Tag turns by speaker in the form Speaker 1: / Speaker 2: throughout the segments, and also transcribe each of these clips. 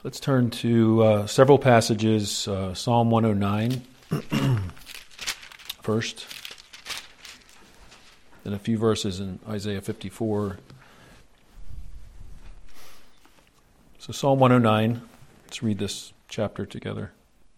Speaker 1: Let's turn to several passages, Psalm 109 first, then a few verses in Isaiah 54. So Psalm 109, let's read this chapter together.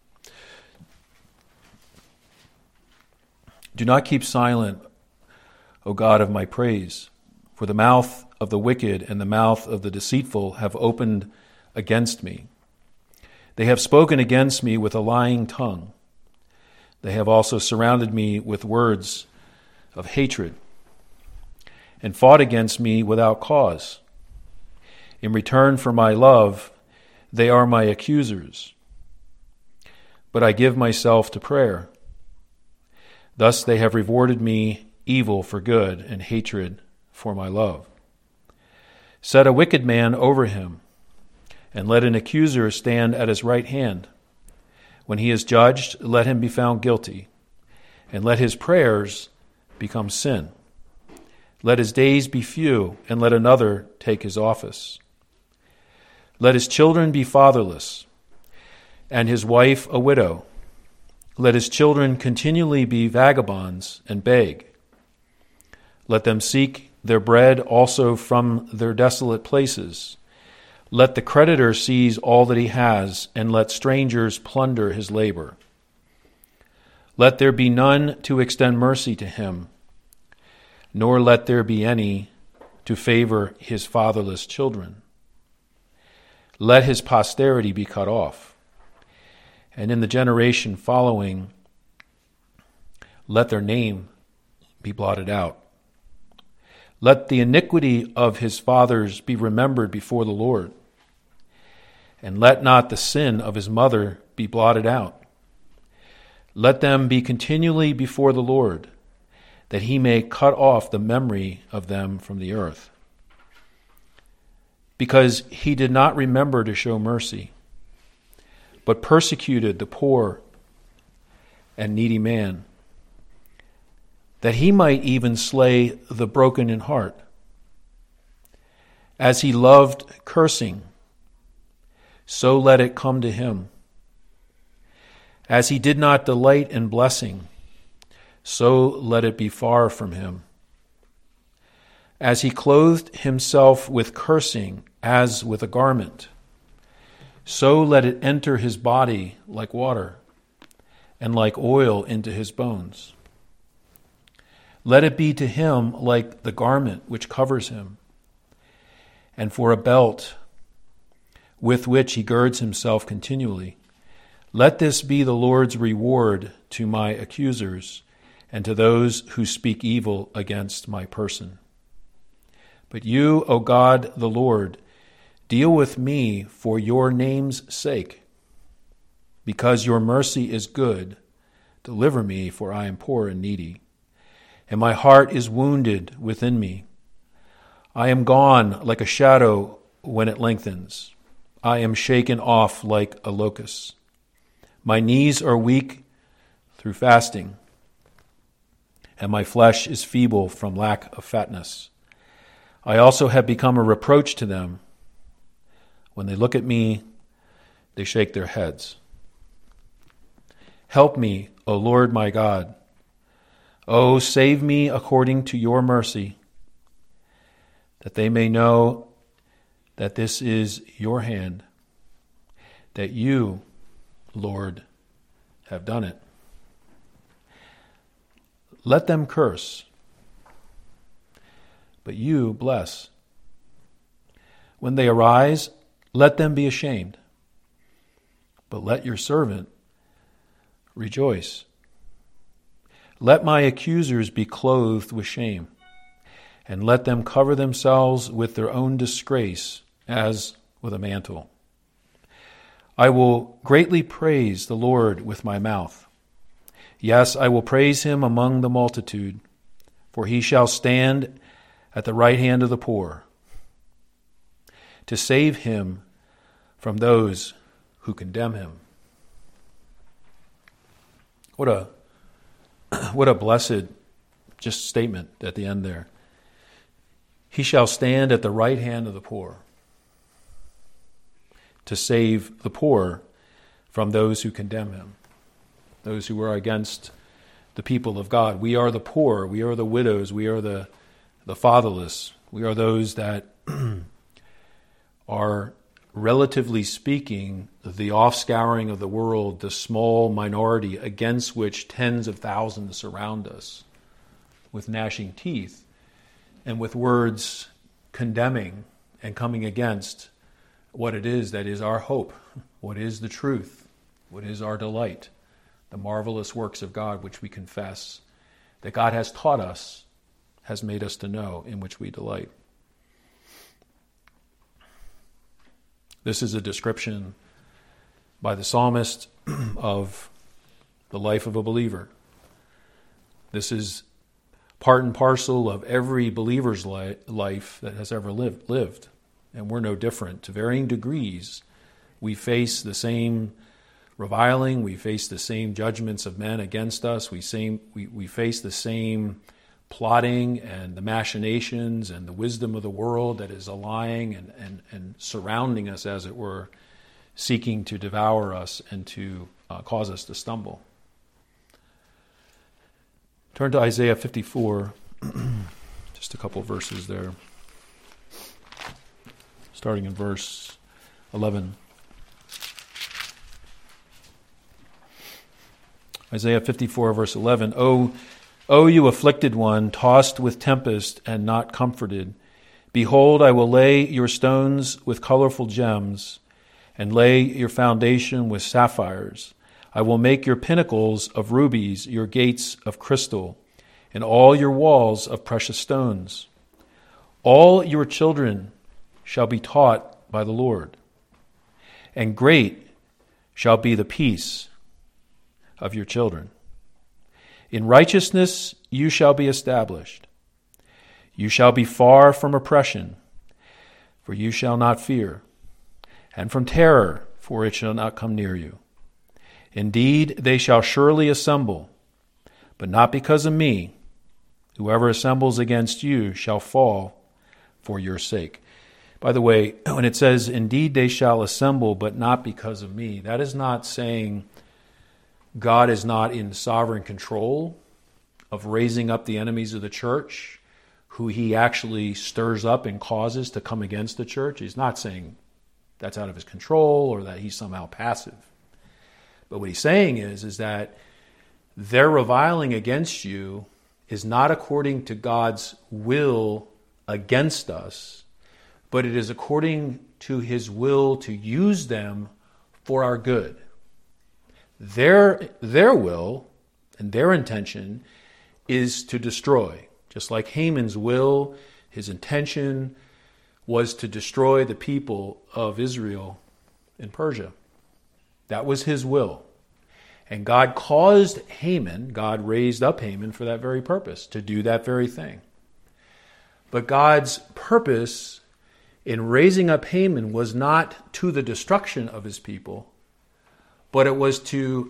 Speaker 1: Do not keep silent, O God of my praise, for the mouth of the wicked and the mouth of the deceitful have opened against me. They have spoken against me with a lying tongue. They have also surrounded me with words of hatred and fought against me without cause. In return for my love, they are my accusers. But I give myself to prayer. Thus they have rewarded me evil for good and hatred for my love. Set a wicked man over him, and let an accuser stand at his right hand. When he is judged, let him be found guilty, and let his prayers become sin. Let his days be few, and let another take his office. Let his children be fatherless, and his wife a widow. Let his children continually be vagabonds and beg. Let them seek their bread also from their desolate places. Let the creditor seize all that he has, and let strangers plunder his labor. Let there be none to extend mercy to him, nor let there be any to favor his fatherless children. Let his posterity be cut off, and in the generation following, let their name be blotted out. Let the iniquity of his fathers be remembered before the Lord, and let not the sin of his mother be blotted out. Let them be continually before the Lord, that he may cut off the memory of them from the earth. Because he did not remember to show mercy, but persecuted the poor and needy man, that he might even slay the broken in heart. As he loved cursing, so let it come to him. As he did not delight in blessing, so let it be far from him. As he clothed himself with cursing as with a garment, so let it enter his body like water, and like oil into his bones. Let it be to him like the garment which covers him, and for a belt with which he girds himself continually. Let this be the Lord's reward to my accusers, and to those who speak evil against my person. But you, O God the Lord, deal with me for your name's sake. Because your mercy is good, deliver me, for I am poor and needy, and my heart is wounded within me. I am gone like a shadow when it lengthens. I am shaken off like a locust. My knees are weak through fasting, and my flesh is feeble from lack of fatness. I also have become a reproach to them. When they look at me, they shake their heads. Help me, O Lord my God. Oh, save me according to your mercy, that they may know that this is your hand, that you, Lord, have done it. Let them curse, but you bless. When they arise, let them be ashamed, but let your servant rejoice. Let my accusers be clothed with shame, and let them cover themselves with their own disgrace as with a mantle. I will greatly praise the Lord with my mouth. Yes, I will praise him among the multitude, for he shall stand at the right hand of the poor, to save him from those who condemn him. What a blessed just statement at the end there. He shall stand at the right hand of the poor. to save the poor from those who condemn him, those who are against the people of God. We are the poor, we are the widows, we are the fatherless, we are those that are, relatively speaking, the offscouring of the world, the small minority against which tens of thousands surround us with gnashing teeth and with words condemning and coming against what it is that is our hope, what is the truth, what is our delight, the marvelous works of God which we confess, that God has taught us, has made us to know, in which we delight. This is a description by the psalmist of the life of a believer. This is part and parcel of every believer's life that has ever lived. And we're no different. To varying degrees, we face the same reviling, we face the same judgments of men against us, we face the same plotting and the machinations and the wisdom of the world that is lying and surrounding us, as it were, seeking to devour us and to cause us to stumble. Turn to Isaiah 54, just a couple verses there, starting in verse 11. Isaiah 54, verse 11. O you afflicted one, tossed with tempest and not comforted, behold, I will lay your stones with colorful gems and lay your foundation with sapphires. I will make your pinnacles of rubies, your gates of crystal, and all your walls of precious stones. All your children shall be taught by the Lord, and great shall be the peace of your children. In righteousness you shall be established. You shall be far from oppression, for you shall not fear, and from terror, for it shall not come near you. Indeed, they shall surely assemble, but not because of me. Whoever assembles against you shall fall for your sake. By the way, when it says, indeed they shall assemble, but not because of me, that is not saying God is not in sovereign control of raising up the enemies of the church, who he actually stirs up and causes to come against the church. He's not saying that's out of his control or that he's somehow passive. But what he's saying is that their reviling against you is not according to God's will against us, but it is according to his will to use them for our good. Their will and their intention is to destroy. Just like Haman's will, his intention was to destroy the people of Israel in Persia. That was his will. And God caused Haman, God raised up Haman for that very purpose, to do that very thing. But God's purpose in raising up Haman was not to the destruction of his people, but it was to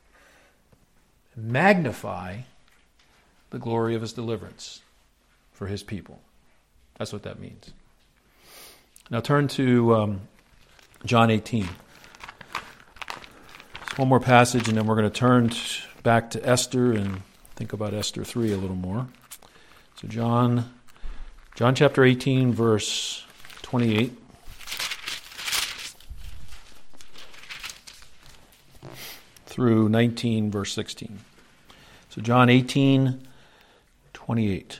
Speaker 1: magnify the glory of his deliverance for his people. That's what that means. Now turn to John 18. Just one more passage, and then we're going to turn back to Esther and think about Esther 3 a little more. So John chapter 18, verse 28. Through 19, verse 16. So John 18, 28.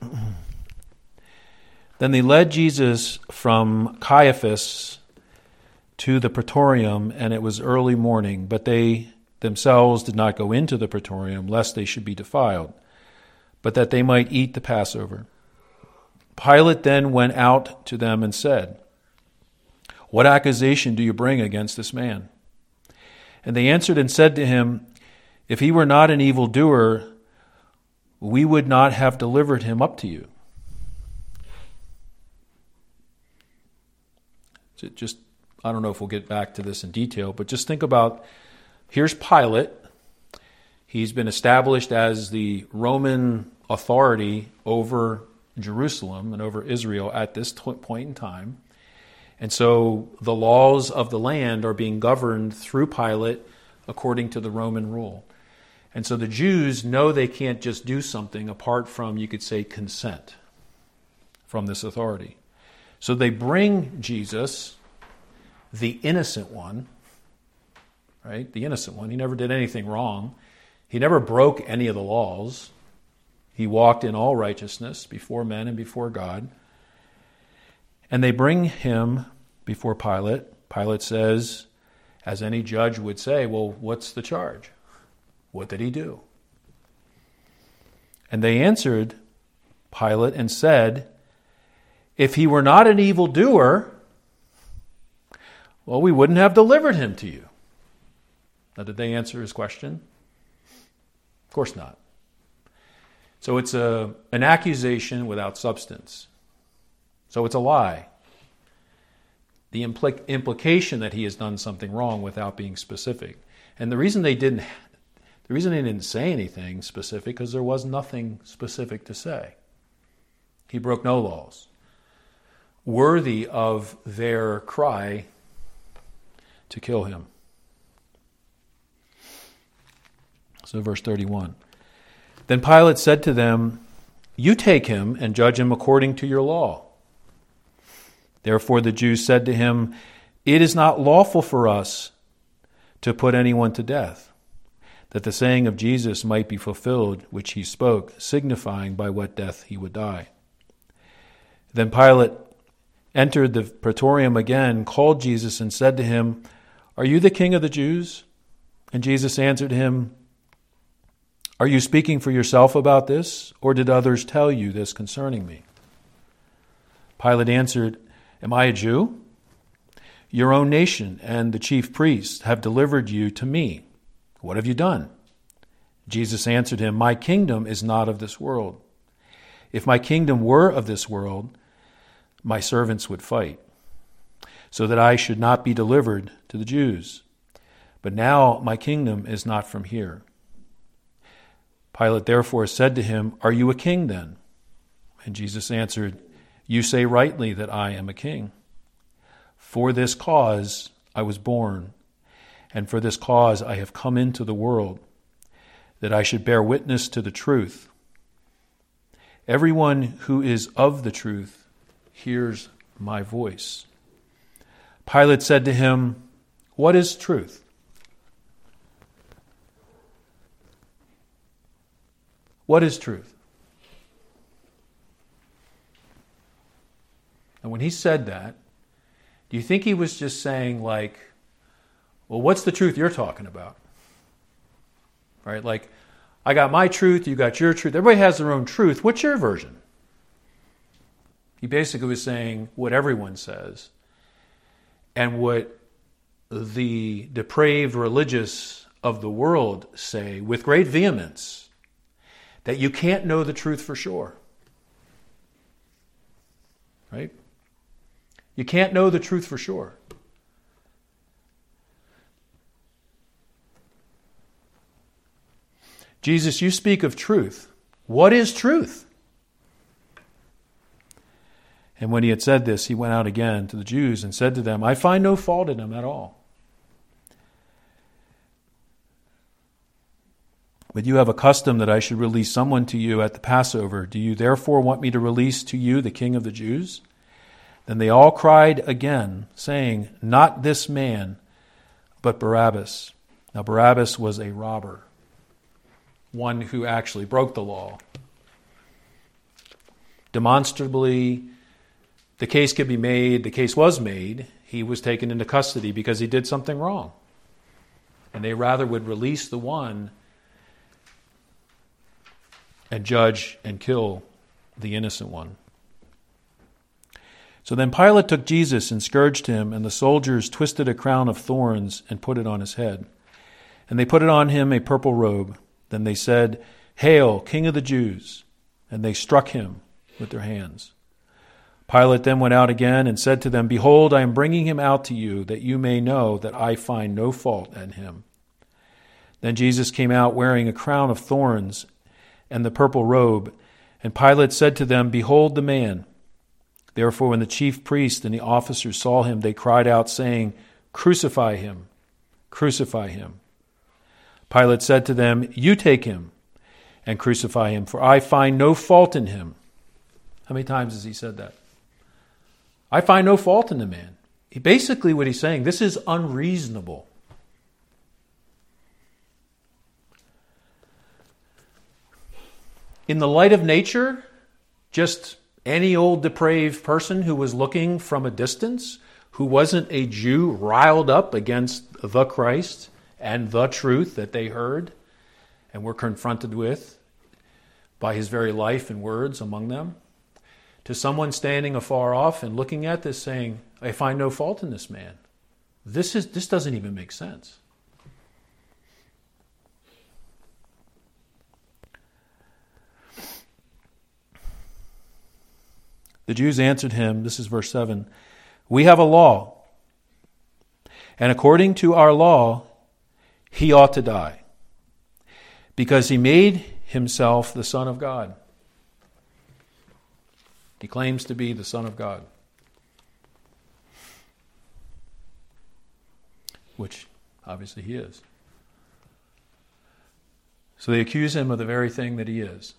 Speaker 1: Then they led Jesus from Caiaphas to the praetorium, and it was early morning, but they themselves did not go into the praetorium, lest they should be defiled, but that they might eat the Passover. Pilate then went out to them and said, "What accusation do you bring against this man?" And they answered and said to him, "If he were not an evildoer, we would not have delivered him up to you." So just, I don't know if we'll get back to this in detail, but just think about, here's Pilate. He's been established as the Roman authority over Jerusalem and over Israel at this point in time. And so the laws of the land are being governed through Pilate according to the Roman rule. And so the Jews know they can't just do something apart from, you could say, consent from this authority. So they bring Jesus, the innocent one, right? The innocent one. He never did anything wrong. He never broke any of the laws. He walked in all righteousness before men and before God. And they bring him before Pilate. Pilate says, as any judge would say, well, what's the charge? What did he do? And they answered Pilate and said, if he were not an evildoer, well, we wouldn't have delivered him to you. Now, did they answer his question? Of course not. So it's an accusation without substance. So it's a lie. The implication that he has done something wrong without being specific. And the reason they didn't say anything specific because there was nothing specific to say. He broke no laws worthy of their cry to kill him. So verse 31. Then Pilate said to them, you take him and judge him according to your law. Therefore the Jews said to him, it is not lawful for us to put anyone to death, that the saying of Jesus might be fulfilled, which he spoke, signifying by what death he would die. Then Pilate entered the praetorium again, called Jesus, and said to him, are you the king of the Jews? And Jesus answered him, are you speaking for yourself about this, or did others tell you this concerning me? Pilate answered, am I a Jew? Your own nation and the chief priests have delivered you to me. What have you done? Jesus answered him, my kingdom is not of this world. If my kingdom were of this world, my servants would fight, so that I should not be delivered to the Jews. But now my kingdom is not from here. Pilate therefore said to him, are you a king then? And Jesus answered, you say rightly that I am a king. For this cause I was born, and for this cause I have come into the world, that I should bear witness to the truth. Everyone who is of the truth hears my voice. Pilate said to him, what is truth? What is truth? And when he said that, do you think he was just saying like, well, what's the truth you're talking about? Right? Like, I got my truth, you got your truth. Everybody has their own truth. What's your version? He basically was saying what everyone says and what the depraved religious of the world say with great vehemence, that you can't know the truth for sure. Right? You can't know the truth for sure. Jesus, you speak of truth. What is truth? And when he had said this, he went out again to the Jews and said to them, I find no fault in him at all. But you have a custom that I should release someone to you at the Passover. Do you therefore want me to release to you the King of the Jews? Then they all cried again, saying, not this man, but Barabbas. Now Barabbas was a robber, one who actually broke the law. Demonstrably, the case could be made, the case was made, he was taken into custody because he did something wrong. And they rather would release the one and judge and kill the innocent one. So then Pilate took Jesus and scourged him, and the soldiers twisted a crown of thorns and put it on his head. And they put it on him a purple robe. Then they said, Hail, King of the Jews! And they struck him with their hands. Pilate then went out again and said to them, Behold, I am bringing him out to you, that you may know that I find no fault in him. Then Jesus came out wearing a crown of thorns and the purple robe. And Pilate said to them, Behold the man. Therefore, when the chief priests and the officers saw him, they cried out, saying, "Crucify him! Crucify him!" Pilate said to them, "You take him and crucify him, for I find no fault in him." How many times has he said that? I find no fault in the man. Basically what he's saying, this is unreasonable. In the light of nature, just any old depraved person who was looking from a distance, who wasn't a Jew riled up against the Christ and the truth that they heard and were confronted with by his very life and words among them, to someone standing afar off and looking at this saying, I find no fault in this man. This doesn't even make sense. The Jews answered him, this is verse 7, "We have a law, and according to our law, he ought to die, because he made himself the Son of God." He claims to be the Son of God, which obviously he is. So they accuse him of the very thing that he is.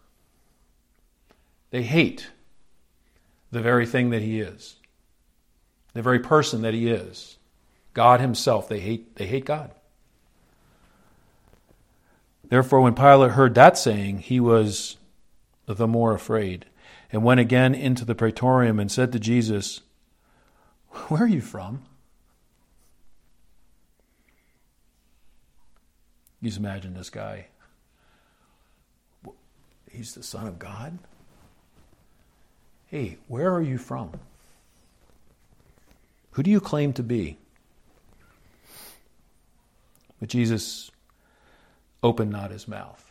Speaker 1: They hate the very thing that he is, the very person that he is, God himself. They hate God. Therefore, when Pilate heard that saying, he was the more afraid, and went again into the praetorium and said to Jesus, "Where are you from?" You just imagine this guy. He's the Son of God? Hey, where are you from? Who do you claim to be? But Jesus opened not his mouth.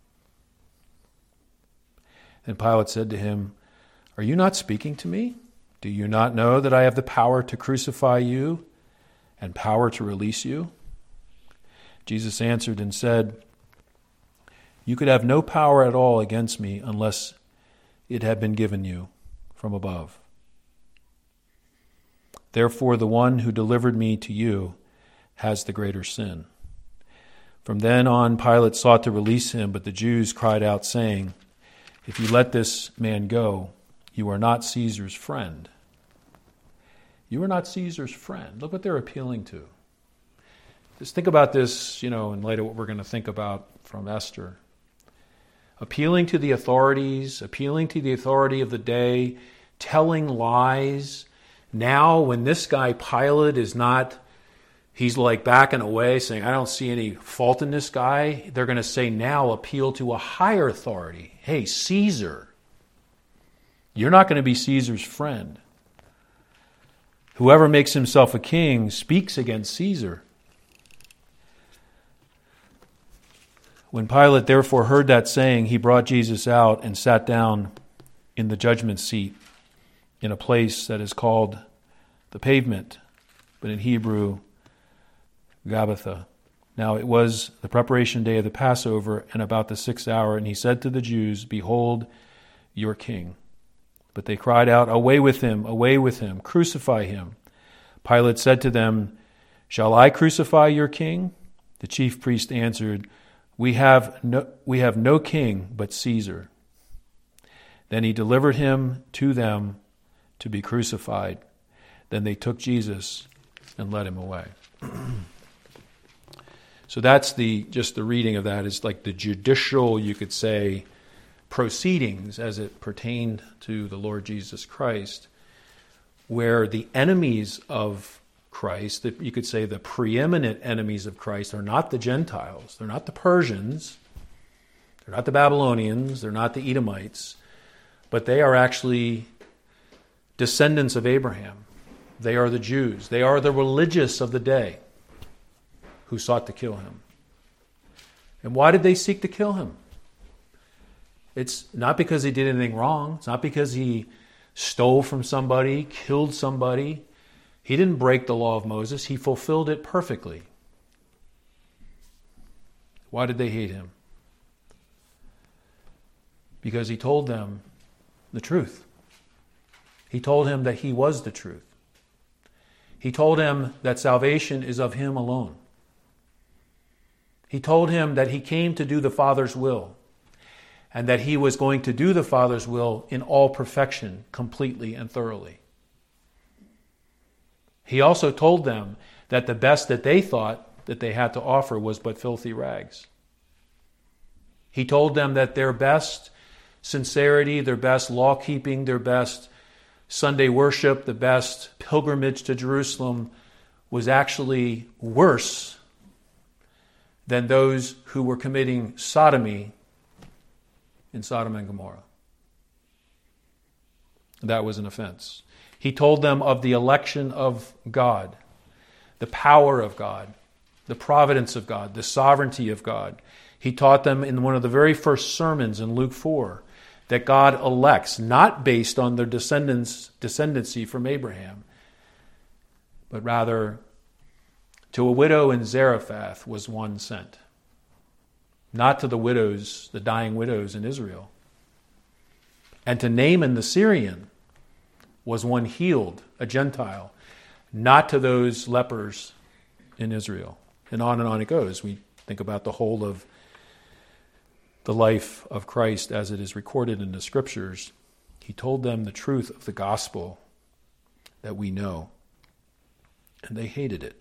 Speaker 1: And Pilate said to him, "Are you not speaking to me? Do you not know that I have the power to crucify you and power to release you?" Jesus answered and said, "You could have no power at all against me unless it had been given you from above. Therefore, the one who delivered me to you has the greater sin." From then on, Pilate sought to release him, but the Jews cried out, saying, "If you let this man go, you are not Caesar's friend." You are not Caesar's friend. Look what they're appealing to. Just think about this, in light of what we're going to think about from Esther. Appealing to the authorities, appealing to the authority of the day, telling lies. Now, when this guy Pilate is not, he's like backing away, saying, "I don't see any fault in this guy," they're going to say now, appeal to a higher authority. Hey, Caesar, you're not going to be Caesar's friend. Whoever makes himself a king speaks against Caesar. When Pilate therefore heard that saying, he brought Jesus out and sat down in the judgment seat in a place that is called the Pavement, but in Hebrew, Gabbatha. Now it was the preparation day of the Passover and about the 6th hour, and he said to the Jews, "Behold your king." But they cried out, away with him, crucify him." Pilate said to them, "Shall I crucify your king?" The chief priest answered, We have no king but Caesar." Then he delivered him to them to be crucified. Then they took Jesus and led him away. So that's just the reading of that is like the judicial, you could say, proceedings as it pertained to the Lord Jesus Christ, where the enemies of Christ, you could say the preeminent enemies of Christ, are not the Gentiles. They're not the Persians. They're not the Babylonians. They're not the Edomites. But they are actually descendants of Abraham. They are the Jews. They are the religious of the day who sought to kill him. And why did they seek to kill him? It's not because he did anything wrong. It's not because he stole from somebody, killed somebody. He didn't break the law of Moses. He fulfilled it perfectly. Why did they hate him? Because he told them the truth. He told him that he was the truth. He told him that salvation is of him alone. He told him that he came to do the Father's will, and that he was going to do the Father's will in all perfection, completely and thoroughly. He also told them that the best that they thought that they had to offer was but filthy rags. He told them that their best sincerity, their best law-keeping, their best Sunday worship, the best pilgrimage to Jerusalem was actually worse than those who were committing sodomy in Sodom and Gomorrah. That was an offense. He told them of the election of God, the power of God, the providence of God, the sovereignty of God. He taught them in one of the very first sermons in Luke 4 that God elects, not based on their descendancy from Abraham, but rather to a widow in Zarephath was one sent, not to the widows, the dying widows in Israel. And to Naaman the Syrian was one healed, a Gentile, not to those lepers in Israel. And on it goes. We think about the whole of the life of Christ as it is recorded in the Scriptures. He told them the truth of the gospel that we know, and they hated it.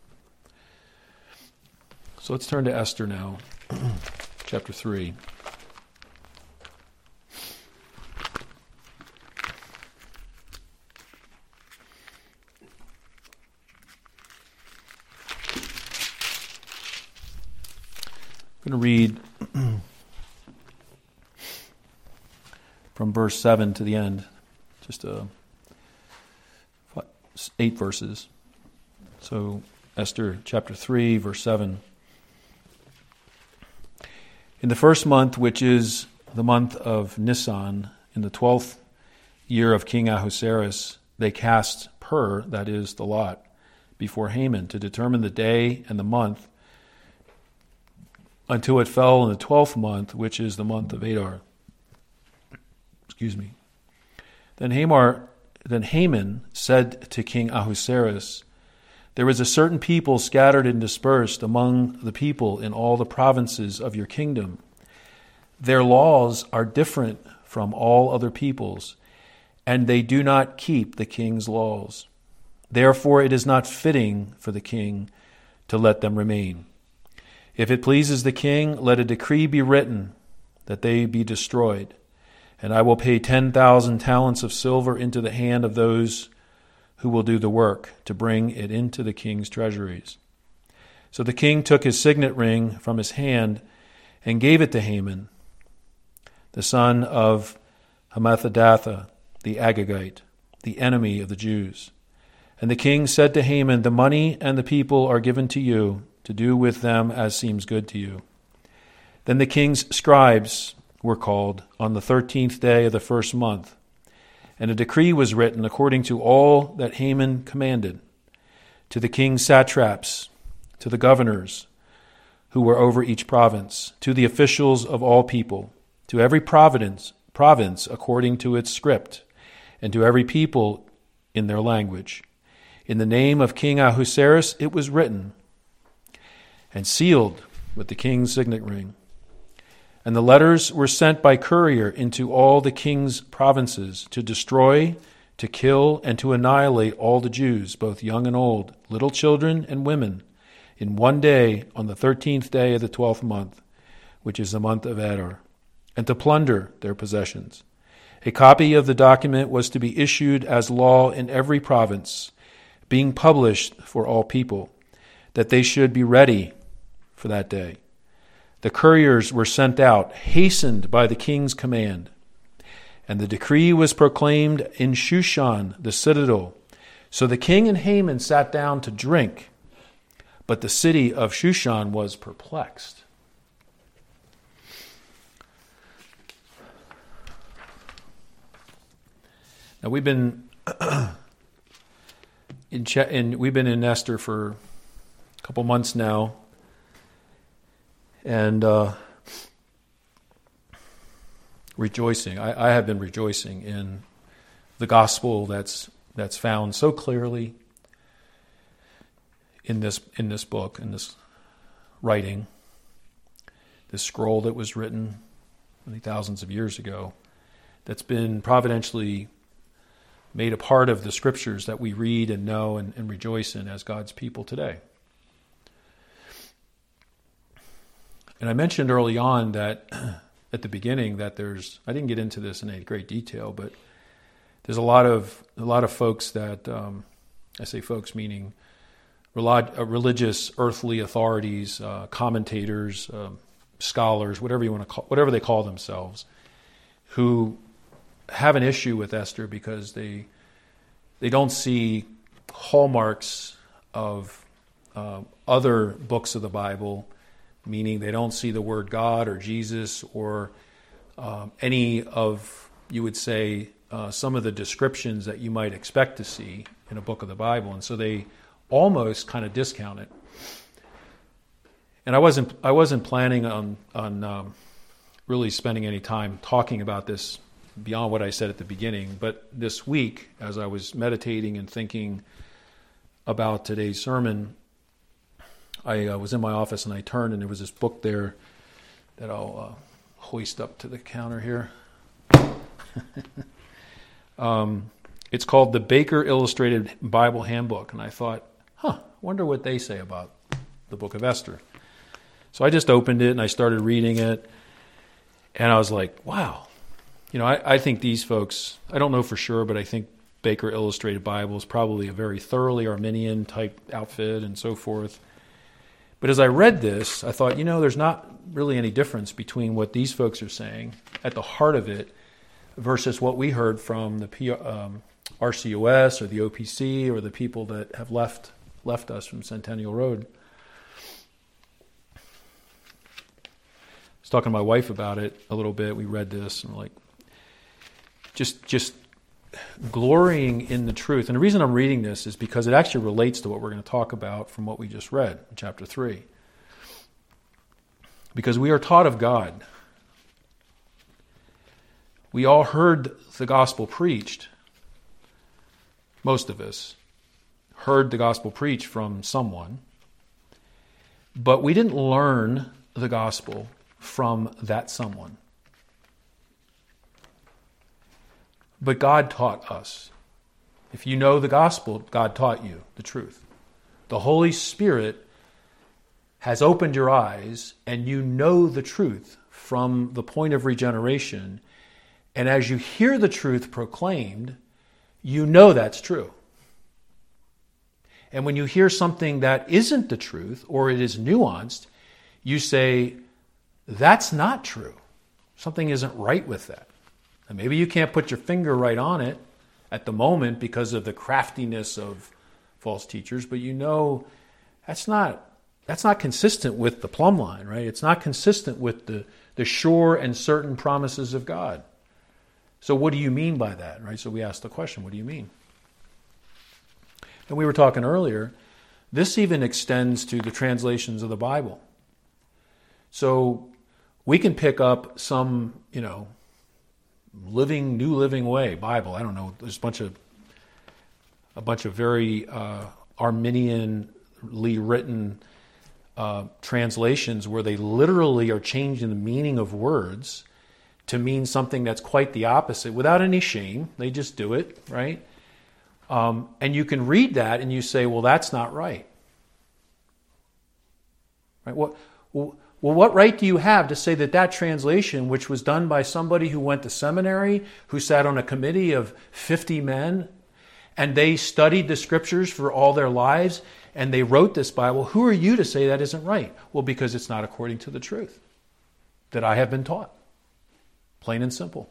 Speaker 1: So let's turn to Esther now, chapter 3. I'm going to read from verse 7 to the end, just 8 verses. So Esther chapter 3, verse 7. In the first month, which is the month of Nisan, in the 12th year of King Ahasuerus, they cast pur, that is, the lot, before Haman to determine the day and the month, until it fell in the 12th month, which is the month of Adar. Then Haman said to King Ahasuerus, "There is a certain people scattered and dispersed among the people in all the provinces of your kingdom. Their laws are different from all other peoples, and they do not keep the king's laws. Therefore it is not fitting for the king to let them remain. If it pleases the king, let a decree be written that they be destroyed, and I will pay 10,000 talents of silver into the hand of those who will do the work, to bring it into the king's treasuries." So the king took his signet ring from his hand and gave it to Haman, the son of Hammedatha, the Agagite, the enemy of the Jews. And the king said to Haman, "The money and the people are given to you, to do with them as seems good to you." Then the king's scribes were called on the 13th day of the first month, and a decree was written according to all that Haman commanded, to the king's satraps, to the governors who were over each province, to the officials of all people, to every province according to its script, and to every people in their language. In the name of King Ahasuerus it was written, and sealed with the king's signet ring. And the letters were sent by courier into all the king's provinces to destroy, to kill, and to annihilate all the Jews, both young and old, little children and women, in one day on the 13th day of the 12th month, which is the month of Adar, and to plunder their possessions. A copy of the document was to be issued as law in every province, being published for all people, that they should be ready for that day. The couriers were sent out, hastened by the king's command. And the decree was proclaimed in Shushan, the citadel. So the king and Haman sat down to drink, but the city of Shushan was perplexed. Now we've been in Esther for a couple months now, and rejoicing. I have been rejoicing in the gospel that's found so clearly in this book, in this writing, this scroll that was written many thousands of years ago, that's been providentially made a part of the scriptures that we read and know and rejoice in as God's people today. And I mentioned early on that at the beginning that I didn't get into this in any great detail, but there's a lot of folks that, I say folks meaning religious earthly authorities, commentators, scholars, whatever they call themselves, who have an issue with Esther because they don't see hallmarks of other books of the Bible, meaning they don't see the word God or Jesus or any of, you would say, some of the descriptions that you might expect to see in a book of the Bible, and so they almost kind of discount it. And I wasn't planning on really spending any time talking about this beyond what I said at the beginning, but this week, as I was meditating and thinking about today's sermon, I was in my office and I turned and there was this book there that I'll hoist up to the counter here. It's called the Baker Illustrated Bible Handbook, and I thought, wonder what they say about the book of Esther. So I just opened it and I started reading it, and I was like, wow. I think these folks, I don't know for sure, but I think Baker Illustrated Bible is probably a very thoroughly Arminian type outfit and so forth. But as I read this, I thought, there's not really any difference between what these folks are saying at the heart of it versus what we heard from the RCOS or the OPC or the people that have left us from Centennial Road. I was talking to my wife about it a little bit. We read this and just glorying in the truth. And the reason I'm reading this is because it actually relates to what we're going to talk about from what we just read in chapter 3. Because we are taught of God. We all heard the gospel preached. Most of us heard the gospel preached from someone. But we didn't learn the gospel from that someone. But God taught us. If you know the gospel, God taught you the truth. The Holy Spirit has opened your eyes and you know the truth from the point of regeneration. And as you hear the truth proclaimed, you know that's true. And when you hear something that isn't the truth or it is nuanced, you say, that's not true. Something isn't right with that. And maybe you can't put your finger right on it at the moment because of the craftiness of false teachers, but that's not consistent with the plumb line, right? It's not consistent with the sure and certain promises of God. So what do you mean by that, right? So we asked the question, what do you mean? And we were talking earlier, this even extends to the translations of the Bible. So we can pick up some, New Living Way Bible. I don't know. There's a bunch of very Arminianly written translations where they literally are changing the meaning of words to mean something that's quite the opposite without any shame. They just do it, right? And you can read that and you say, well, that's not right. Right? What right do you have to say that translation, which was done by somebody who went to seminary, who sat on a committee of 50 men, and they studied the scriptures for all their lives, and they wrote this Bible, who are you to say that isn't right? Well, because it's not according to the truth that I have been taught. Plain and simple.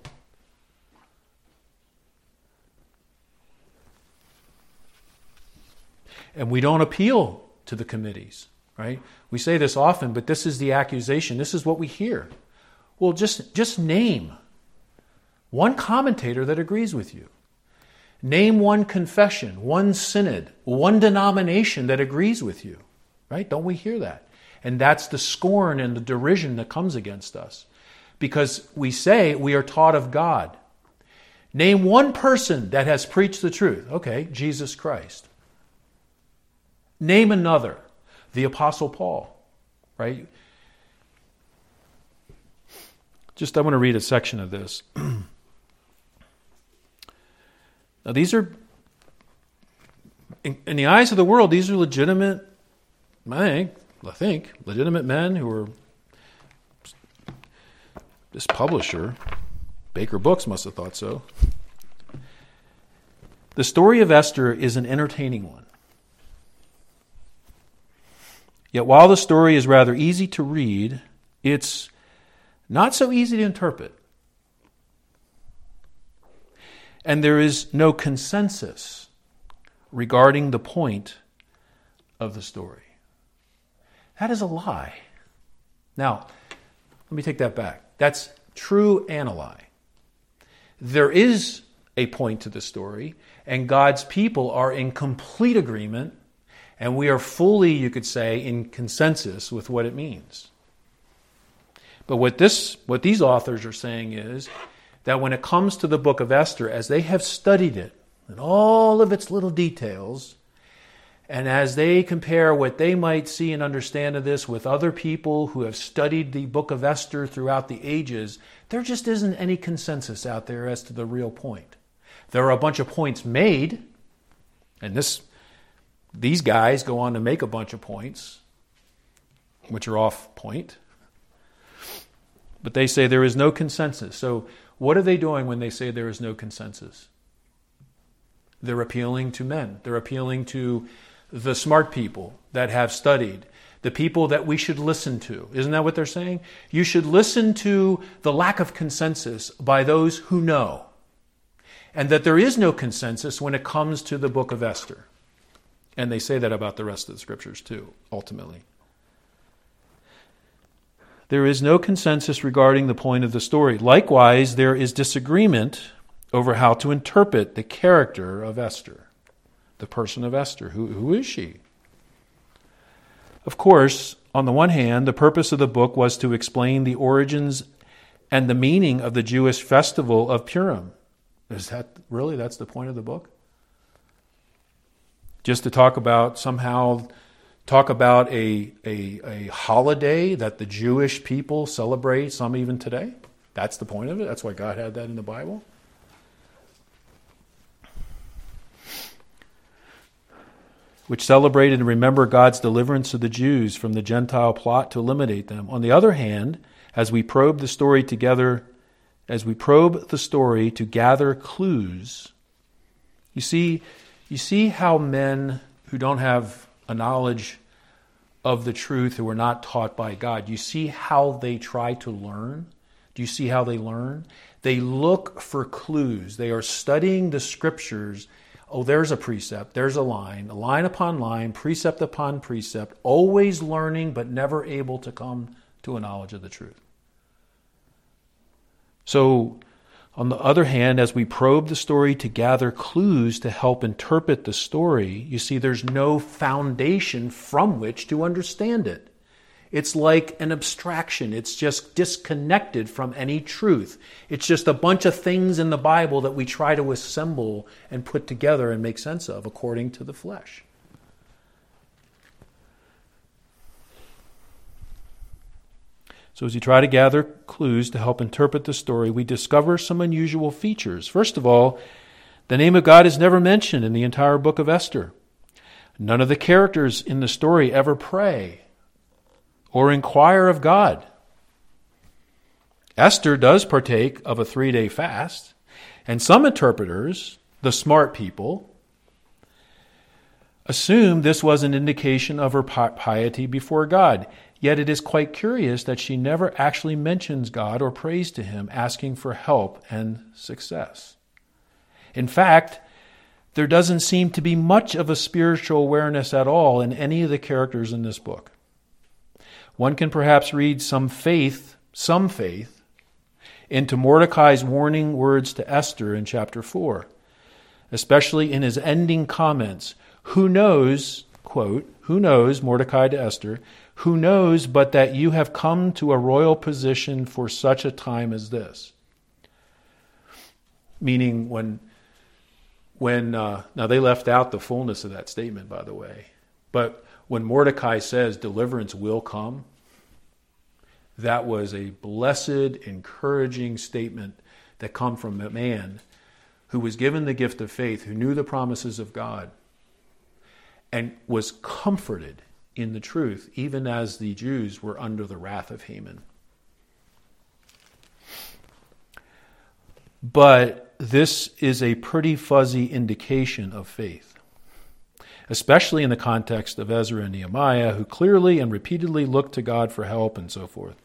Speaker 1: And we don't appeal to the committees, right? We say this often, but this is the accusation. This is what we hear. Well, just name one commentator that agrees with you. Name one confession, one synod, one denomination that agrees with you, right? Don't we hear that? And that's the scorn and the derision that comes against us. Because we say we are taught of God. Name one person that has preached the truth. Okay, Jesus Christ. Name another. The Apostle Paul, right? I want to read a section of this. Now, these are, in the eyes of the world, these are legitimate, I think, legitimate men who are, this publisher, Baker Books must have thought so. The story of Esther is an entertaining one. Yet while the story is rather easy to read, it's not so easy to interpret. And there is no consensus regarding the point of the story. That is a lie. Now, let me take that back. That's true and a lie. There is a point to the story, and God's people are in complete agreement, and we are fully, you could say, in consensus with what it means. But what these authors are saying is that when it comes to the book of Esther, as they have studied it and all of its little details, and as they compare what they might see and understand of this with other people who have studied the book of Esther throughout the ages, there just isn't any consensus out there as to the real point. There are a bunch of points made, and these guys go on to make a bunch of points, which are off point. But they say there is no consensus. So what are they doing when they say there is no consensus? They're appealing to men. They're appealing to the smart people that have studied, the people that we should listen to. Isn't that what they're saying? You should listen to the lack of consensus by those who know, and that there is no consensus when it comes to the book of Esther. And they say that about the rest of the scriptures too, ultimately. There is no consensus regarding the point of the story. Likewise, there is disagreement over how to interpret the character of Esther, the person of Esther. Who is she? Of course, on the one hand, the purpose of the book was to explain the origins and the meaning of the Jewish festival of Purim. Is that really, that's the point of the book? Just to talk about a holiday that the Jewish people celebrate, some even today? That's the point of it? That's why God had that in the Bible? Which celebrated and remember God's deliverance of the Jews from the Gentile plot to eliminate them. On the other hand, as we probe the story to gather clues, you see how men who don't have a knowledge of the truth, who are not taught by God, you see how they try to learn? Do you see how they learn? They look for clues. They are studying the scriptures. Oh, there's a precept, there's a line upon line, precept upon precept, always learning but never able to come to a knowledge of the truth. So, on the other hand, as we probe the story to gather clues to help interpret the story, you see there's no foundation from which to understand it. It's like an abstraction. It's just disconnected from any truth. It's just a bunch of things in the Bible that we try to assemble and put together and make sense of according to the flesh. So as you try to gather clues to help interpret the story, we discover some unusual features. First of all, the name of God is never mentioned in the entire book of Esther. None of the characters in the story ever pray or inquire of God. Esther does partake of a 3-day fast, and some interpreters, the smart people, assume this was an indication of her piety before God. Yet it is quite curious that she never actually mentions God or prays to Him, asking for help and success. In fact, there doesn't seem to be much of a spiritual awareness at all in any of the characters in this book. One can perhaps read some faith into Mordecai's warning words to Esther in chapter 4, especially in his ending comments. Who knows, quote, who knows, Mordecai to Esther, who knows but that you have come to a royal position for such a time as this? Meaning now they left out the fullness of that statement, by the way. But when Mordecai says deliverance will come, that was a blessed, encouraging statement that come from a man who was given the gift of faith, who knew the promises of God, and was comforted in the truth, even as the Jews were under the wrath of Haman. But this is a pretty fuzzy indication of faith, especially in the context of Ezra and Nehemiah, who clearly and repeatedly looked to God for help and so forth.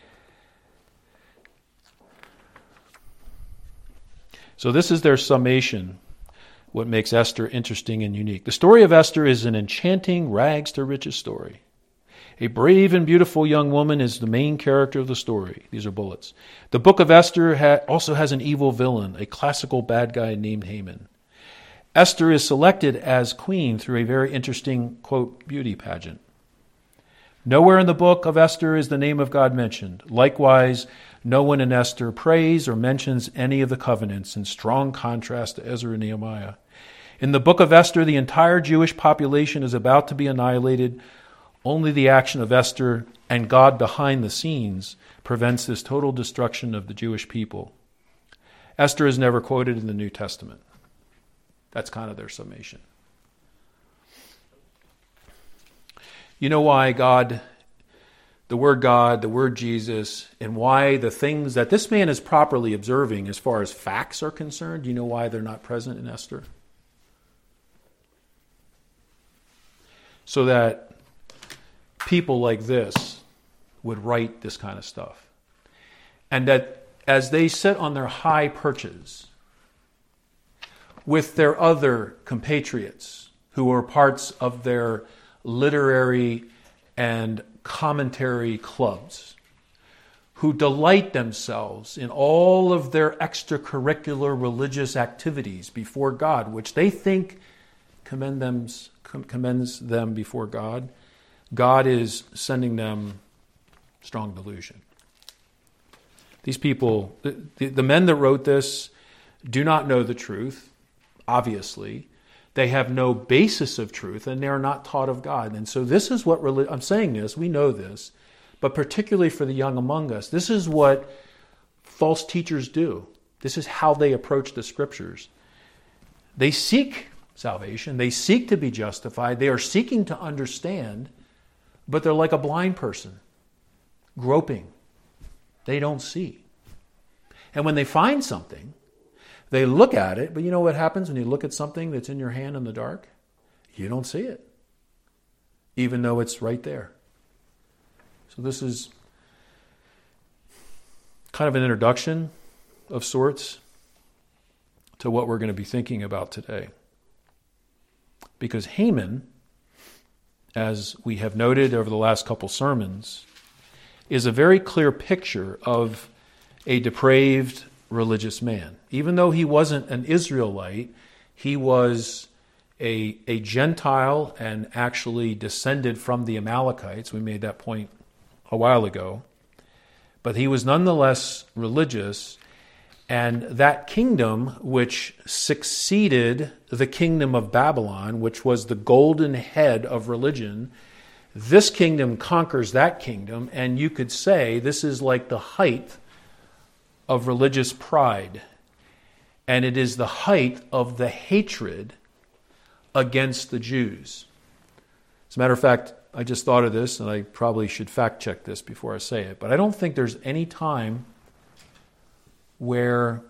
Speaker 1: So this is their summation, what makes Esther interesting and unique. The story of Esther is an enchanting rags to riches story. A brave and beautiful young woman is the main character of the story. These are bullets. The book of Esther also has an evil villain, a classical bad guy named Haman. Esther is selected as queen through a very interesting, quote, beauty pageant. Nowhere in the book of Esther is the name of God mentioned. Likewise, no one in Esther prays or mentions any of the covenants, in strong contrast to Ezra and Nehemiah. In the book of Esther, the entire Jewish population is about to be annihilated. Only the action of Esther and God behind the scenes prevents this total destruction of the Jewish people. Esther is never quoted in the New Testament. That's kind of their summation. You know why God, the word Jesus, and why the things that this man is properly observing as far as facts are concerned, do you know why they're not present in Esther? So that people like this would write this kind of stuff. And that as they sit on their high perches with their other compatriots who are parts of their literary and commentary clubs, who delight themselves in all of their extracurricular religious activities before God, which they think commends them before God, God is sending them strong delusion. These people, the men that wrote this, do not know the truth, obviously. They have no basis of truth, and they are not taught of God. And so this is what, I'm saying this, we know this, but particularly for the young among us, this is what false teachers do. This is how they approach the Scriptures. They seek salvation. They seek to be justified. They are seeking to understand, but they're like a blind person, groping. They don't see. And when they find something, they look at it, but you know what happens when you look at something that's in your hand in the dark? You don't see it, even though it's right there. So this is kind of an introduction of sorts to what we're going to be thinking about today. Because Haman, as we have noted over the last couple sermons, is a very clear picture of a depraved religious man. Even though he wasn't an Israelite, he was a Gentile and actually descended from the Amalekites. We made that point a while ago. But he was nonetheless religious, and that kingdom which succeeded the kingdom of Babylon, which was the golden head of religion, this kingdom conquers that kingdom, and you could say this is like the height of religious pride. And it is the height of the hatred against the Jews. As a matter of fact, I just thought of this, and I probably should fact check this before I say it, but I don't think there's any time where,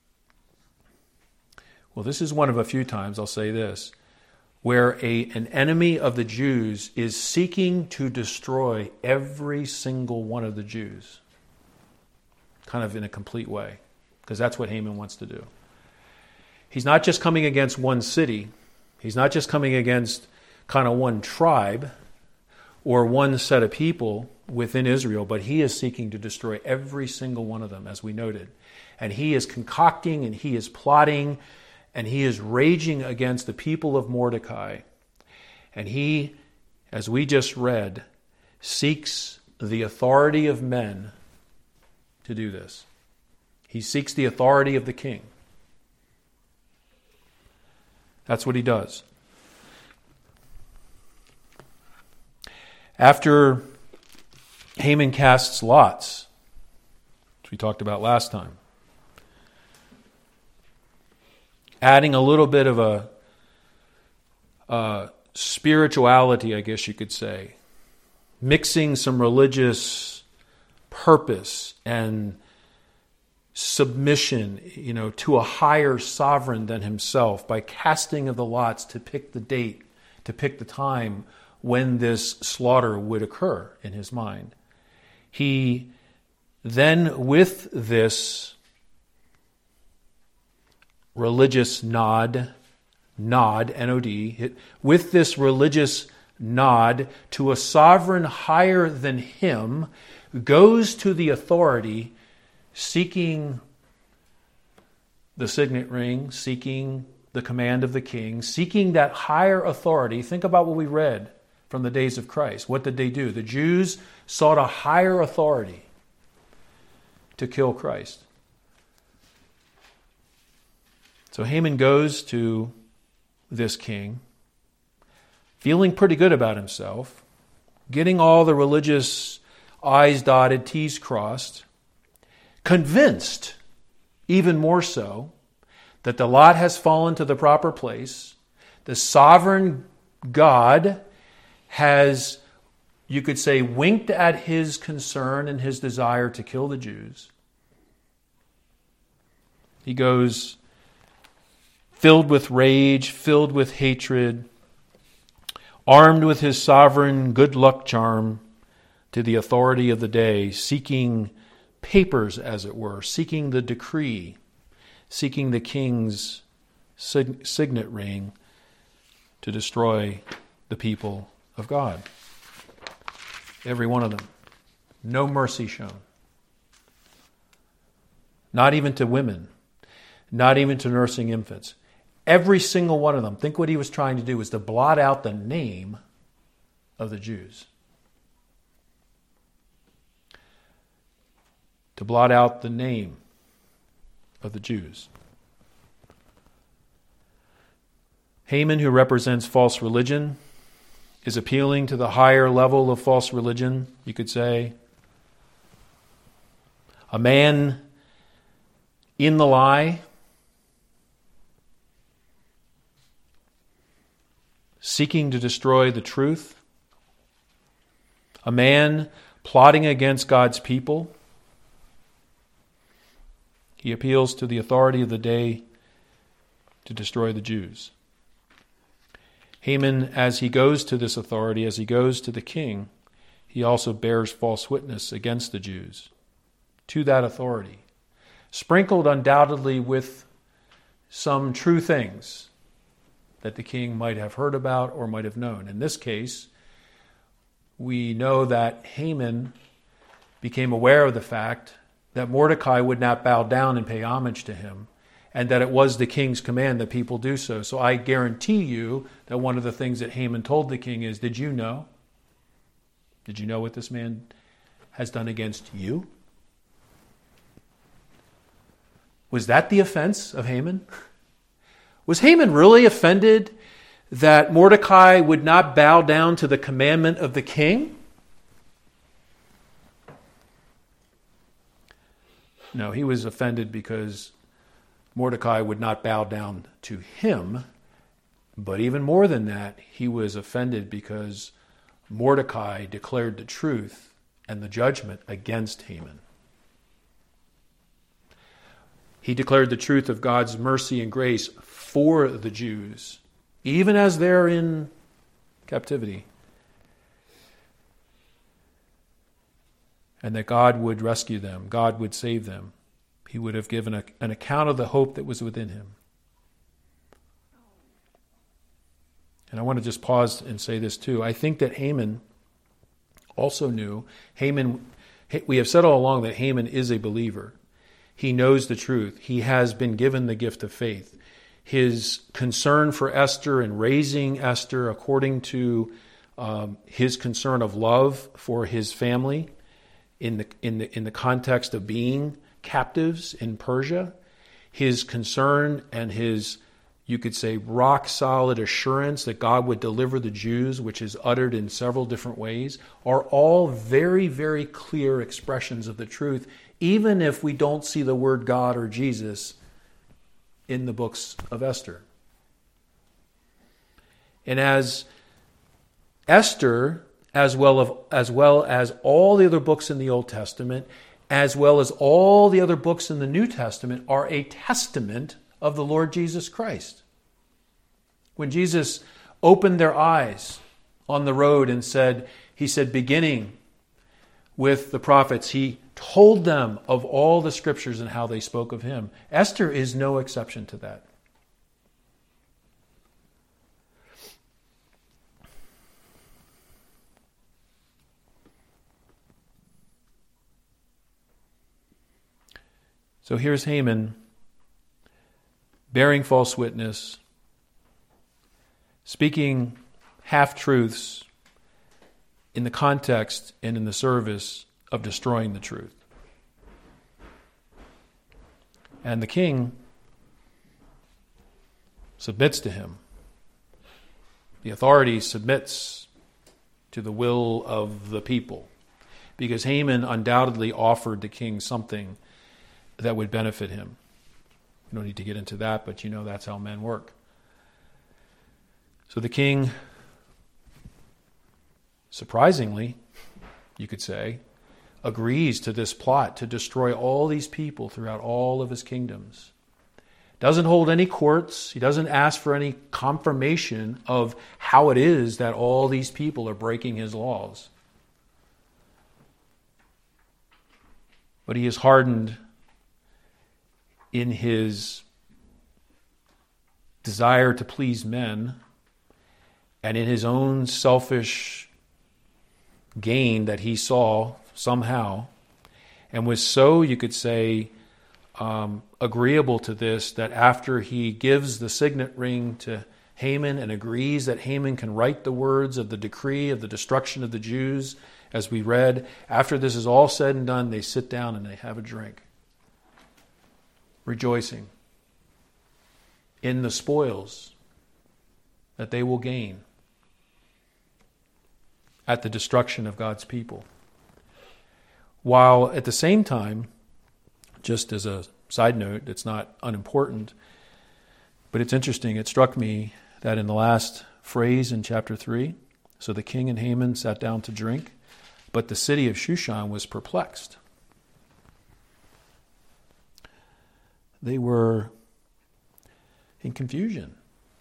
Speaker 1: well, this is one of a few times, I'll say this, where an enemy of the Jews is seeking to destroy every single one of the Jews, kind of in a complete way, because that's what Haman wants to do. He's not just coming against one city. He's not just coming against kind of one tribe or one set of people within Israel, but he is seeking to destroy every single one of them, as we noted. And he is concocting and he is plotting and he is raging against the people of Mordecai. And he, as we just read, seeks the authority of men to do this. He seeks the authority of the king. That's what he does. After Haman casts lots, which we talked about last time, adding a little bit of a spirituality, I guess you could say, mixing some religious purpose and submission, to a higher sovereign than himself by casting of the lots to pick the date, to pick the time when this slaughter would occur in his mind. He then, with this religious nod, N-O-D, with this religious nod to a sovereign higher than him, goes to the authority seeking the signet ring, seeking the command of the king, seeking that higher authority. Think about what we read from the days of Christ. What did they do? The Jews sought a higher authority to kill Christ. So Haman goes to this king, feeling pretty good about himself, getting all the religious I's dotted, T's crossed, convinced, even more so, that the lot has fallen to the proper place. The sovereign God has, you could say, winked at his concern and his desire to kill the Jews. He goes filled with rage, filled with hatred, armed with his sovereign good luck charm to the authority of the day, seeking papers, as it were, seeking the decree, seeking the king's signet ring to destroy the people of God. Every one of them. No mercy shown. Not even to women. Not even to nursing infants. Every single one of them. Think what he was trying to do was to blot out the name of the Jews. To blot out the name of the Jews. Haman, who represents false religion, is appealing to the higher level of false religion, you could say. A man in the lie, seeking to destroy the truth. A man plotting against God's people. He appeals to the authority of the day to destroy the Jews. Haman, as he goes to this authority, as he goes to the king, he also bears false witness against the Jews to that authority, sprinkled undoubtedly with some true things that the king might have heard about or might have known. In this case, we know that Haman became aware of the fact that Mordecai would not bow down and pay homage to him, and that it was the king's command that people do so. So I guarantee you that one of the things that Haman told the king is, did you know? Did you know what this man has done against you? Was that the offense of Haman? Was Haman really offended that Mordecai would not bow down to the commandment of the king? No, he was offended because Mordecai would not bow down to him. But even more than that, he was offended because Mordecai declared the truth and the judgment against Haman. He declared the truth of God's mercy and grace for the Jews, even as they're in captivity. And that God would rescue them, God would save them. He would have given an account of the hope that was within him. And I want to just pause and say this too. I think that Haman also knew, we have said all along that Haman is a believer. He knows the truth. He has been given the gift of faith. His concern for Esther and raising Esther according to his concern of love for his family in the context of being captives in Persia, his concern and his, you could say, rock solid assurance that God would deliver the Jews, which is uttered in several different ways, are all very, very clear expressions of the truth, even if we don't see the word God or Jesus in the books of Esther. And as Esther, as well as all the other books in the Old Testament, as well as all the other books in the New Testament, are a testament of the Lord Jesus Christ. When Jesus opened their eyes on the road and he said, beginning with the prophets, he told them of all the scriptures and how they spoke of him. Esther is no exception to that. So here's Haman bearing false witness, speaking half-truths in the context and in the service of destroying the truth. And the king submits to him. The authority submits to the will of the people, because Haman undoubtedly offered the king something that would benefit him. We don't need to get into that, but you know that's how men work. So the king, surprisingly, you could say, agrees to this plot to destroy all these people throughout all of his kingdoms. Doesn't hold any courts. He doesn't ask for any confirmation of how it is that all these people are breaking his laws. But he is hardened in his desire to please men and in his own selfish gain that he saw somehow, and was so, you could say, agreeable to this, that after he gives the signet ring to Haman and agrees that Haman can write the words of the decree of the destruction of the Jews, as we read, after this is all said and done, they sit down and they have a drink, rejoicing in the spoils that they will gain at the destruction of God's people. While at the same time, just as a side note, it's not unimportant, but it's interesting, it struck me that in the last phrase in chapter 3, so the king and Haman sat down to drink, but the city of Shushan was perplexed. They were in confusion.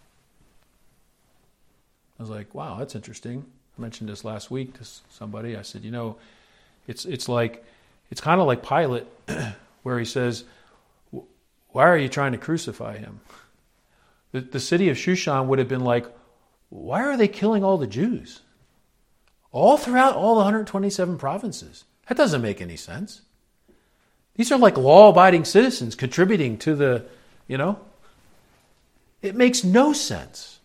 Speaker 1: I was like, wow, that's interesting. I mentioned this last week to somebody. I said, it's kind of like Pilate, where he says, why are you trying to crucify him? The city of Shushan would have been like, why are they killing all the Jews? All throughout all the 127 provinces. That doesn't make any sense. These are like law-abiding citizens contributing to the, It makes no sense.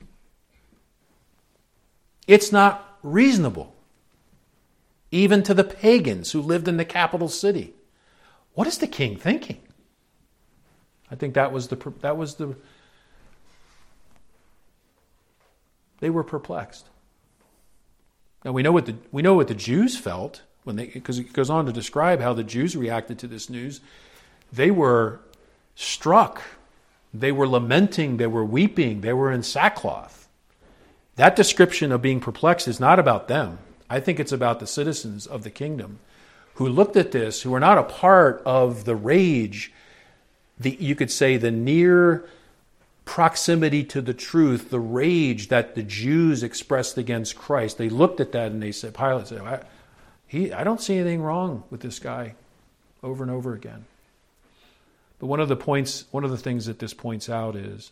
Speaker 1: It's not reasonable. Even to the pagans who lived in the capital city. What is the king thinking? I think they were perplexed. Now we know what the Jews felt because it goes on to describe how the Jews reacted to this news. They were struck. They were lamenting. They were weeping. They were in sackcloth. That description of being perplexed is not about them. I think it's about the citizens of the kingdom who looked at this, who were not a part of the rage, you could say the near proximity to the truth, the rage that the Jews expressed against Christ. They looked at that and they said, Pilate said, I don't see anything wrong with this guy, over and over again. But one of the things that this points out is,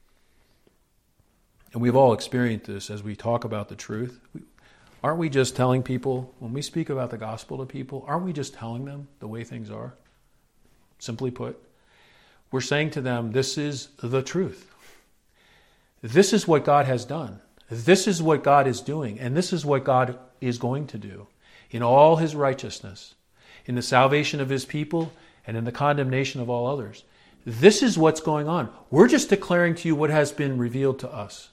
Speaker 1: and we've all experienced this as we talk about the truth, aren't we just telling people, when we speak about the gospel to people, aren't we just telling them the way things are? Simply put, we're saying to them, this is the truth. This is what God has done. This is what God is doing. And this is what God is going to do in all his righteousness, in the salvation of his people, and in the condemnation of all others. This is what's going on. We're just declaring to you what has been revealed to us.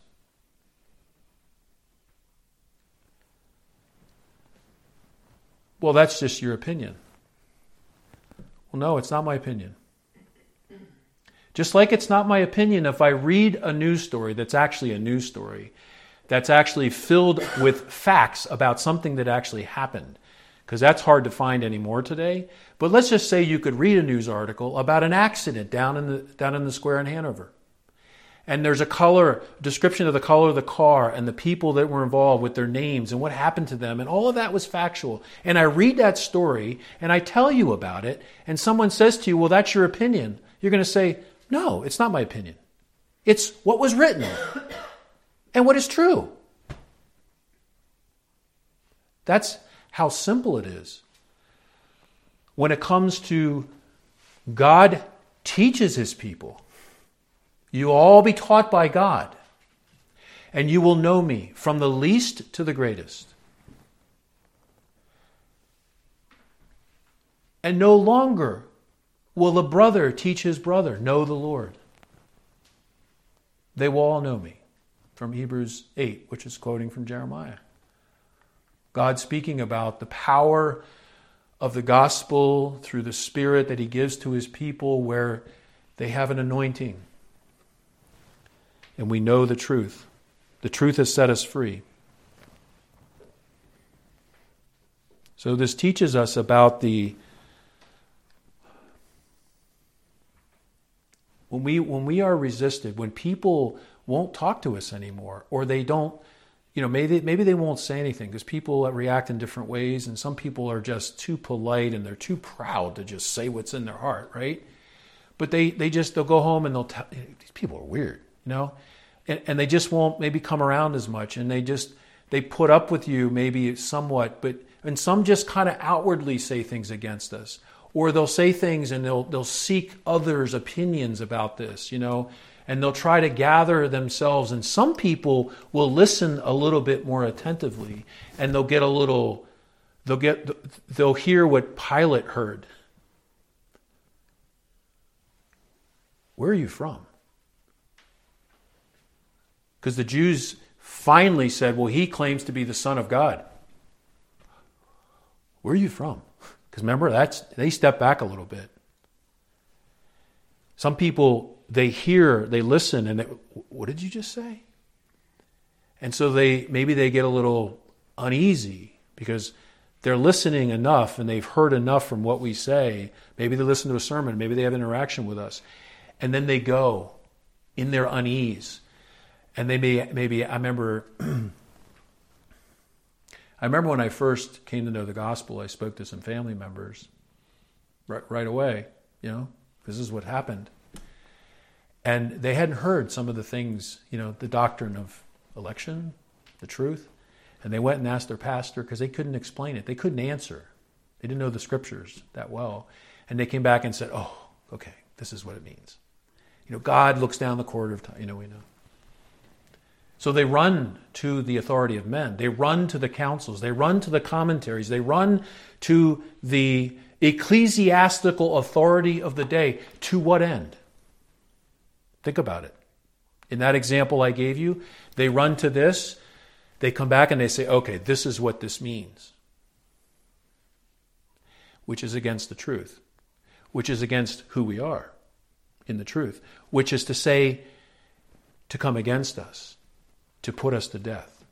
Speaker 1: Well, that's just your opinion. Well, no, it's not my opinion. Just like it's not my opinion if I read a news story that's actually a news story, that's actually filled with facts about something that actually happened. Because that's hard to find anymore today. But let's just say you could read a news article about an accident down in the square in Hanover. And there's a description of the color of the car and the people that were involved with their names and what happened to them. And all of that was factual. And I read that story and I tell you about it. And someone says to you, well, that's your opinion. You're going to say, no, it's not my opinion. It's what was written and what is true. That's how simple it is. When it comes to God teaches his people, you will all be taught by God, and you will know me from the least to the greatest. And no longer will a brother teach his brother, know the Lord. They will all know me, from Hebrews 8, which is quoting from Jeremiah. God speaking about the power of the gospel through the Spirit that he gives to his people where they have an anointing. And we know the truth. The truth has set us free. So this teaches us about when we are resisted, when people won't talk to us anymore, or they don't, maybe they won't say anything because people react in different ways, and some people are just too polite and they're too proud to just say what's in their heart, right? But they'll go home and they'll tell, these people are weird, and they just won't maybe come around as much, and they put up with you maybe somewhat, and some just kind of outwardly say things against us, or they'll say things and they'll seek others' opinions about this, and they'll try to gather themselves. And some people will listen a little bit more attentively, and they'll hear what Pilate heard. Where are you from? Because the Jews finally said, well, he claims to be the Son of God. Where are you from? Because remember, they step back a little bit. Some people, they listen, and what did you just say? And so maybe they get a little uneasy because they're listening enough and they've heard enough from what we say. Maybe they listen to a sermon, maybe they have interaction with us. And then they go in their unease. And they maybe I remember when I first came to know the gospel, I spoke to some family members right away, this is what happened. And they hadn't heard some of the things, the doctrine of election, the truth. And they went and asked their pastor because they couldn't explain it. They couldn't answer. They didn't know the scriptures that well. And they came back and said, oh, okay, this is what it means. God looks down the corridor of time, we know. So they run to the authority of men. They run to the councils. They run to the commentaries. They run to the ecclesiastical authority of the day. To what end? Think about it. In that example I gave you, they run to this. They come back and they say, okay, this is what this means. Which is against the truth. Which is against who we are in the truth. Which is to say, to come against us. To put us to death.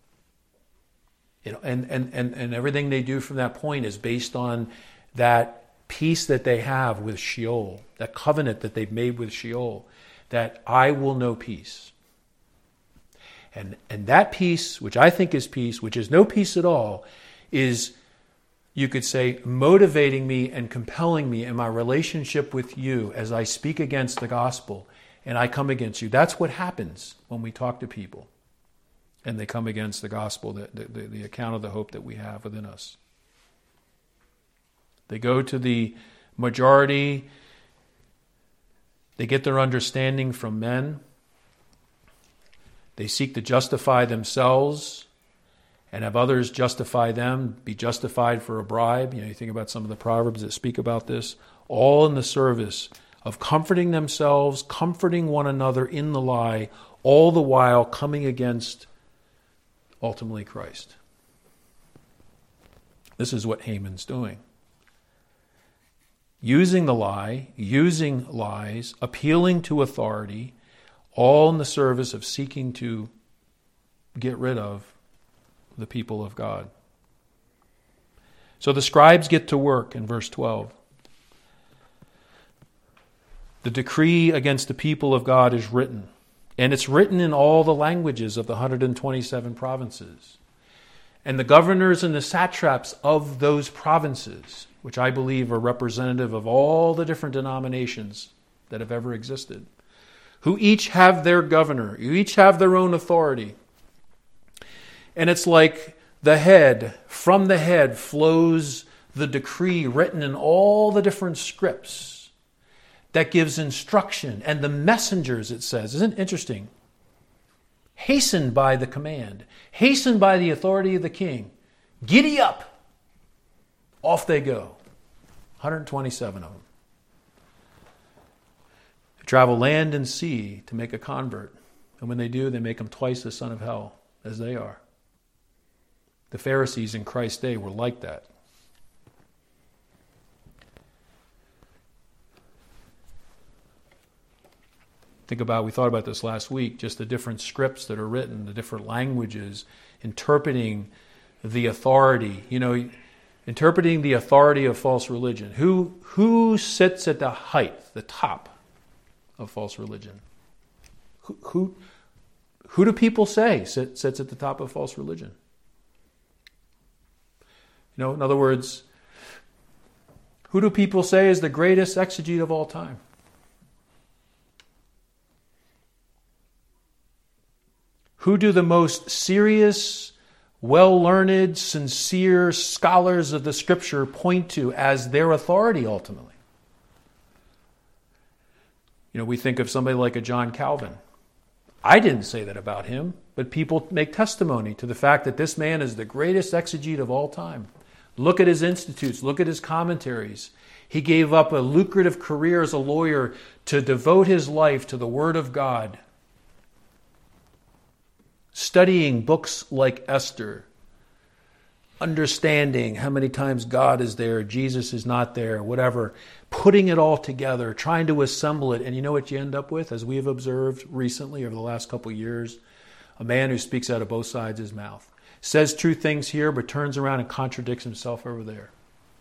Speaker 1: And everything they do from that point is based on that peace that they have with Sheol, that covenant that they've made with Sheol, that I will know peace. And that peace, which I think is peace, which is no peace at all, is, you could say, motivating me and compelling me in my relationship with you as I speak against the gospel and I come against you. That's what happens when we talk to people. And they come against the gospel, the account of the hope that we have within us. They go to the majority. They get their understanding from men. They seek to justify themselves and have others justify them, be justified for a bribe. You think about some of the proverbs that speak about this. All in the service of comforting themselves, comforting one another in the lie, all the while coming against ultimately Christ. This is what Haman's doing. Using the lie, using lies, appealing to authority, all in the service of seeking to get rid of the people of God. So the scribes get to work in verse 12. The decree against the people of God is written, and it's written in all the languages of the 127 provinces. And the governors and the satraps of those provinces, which I believe are representative of all the different denominations that have ever existed, who each have their governor, who each have their own authority. And it's like from the head flows the decree written in all the different scripts that gives instruction. And the messengers, it says, isn't it interesting? Hastened by the command, hastened by the authority of the king. Giddy up! Off they go. 127 of them. They travel land and sea to make a convert. And when they do, they make him twice the son of hell as they are. The Pharisees in Christ's day were like that. We thought about this last week, just the different scripts that are written, the different languages, interpreting the authority, interpreting the authority of false religion. Who sits at the height, the top of false religion? Who do people say sits at the top of false religion? In other words, who do people say is the greatest exegete of all time? Who do the most serious, well-learned, sincere scholars of the Scripture point to as their authority ultimately? We think of somebody like a John Calvin. I didn't say that about him, but people make testimony to the fact that this man is the greatest exegete of all time. Look at his institutes, look at his commentaries. He gave up a lucrative career as a lawyer to devote his life to the Word of God. Studying books like Esther, understanding how many times God is there, Jesus is not there, whatever, putting it all together, trying to assemble it. And you know what you end up with, as we have observed recently over the last couple of years? A man who speaks out of both sides of his mouth. Says true things here, but turns around and contradicts himself over there.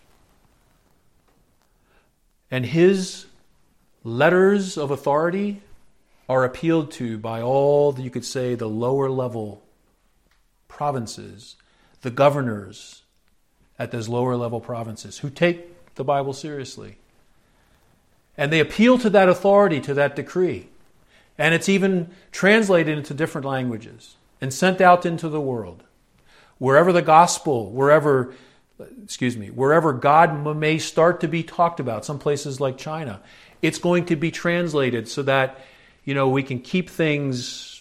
Speaker 1: And his letters of authority are appealed to by all, you could say, the lower level provinces, the governors at those lower level provinces who take the Bible seriously. And they appeal to that authority, to that decree. And it's even translated into different languages and sent out into the world. Wherever the gospel, wherever God may start to be talked about, some places like China, it's going to be translated so that we can keep things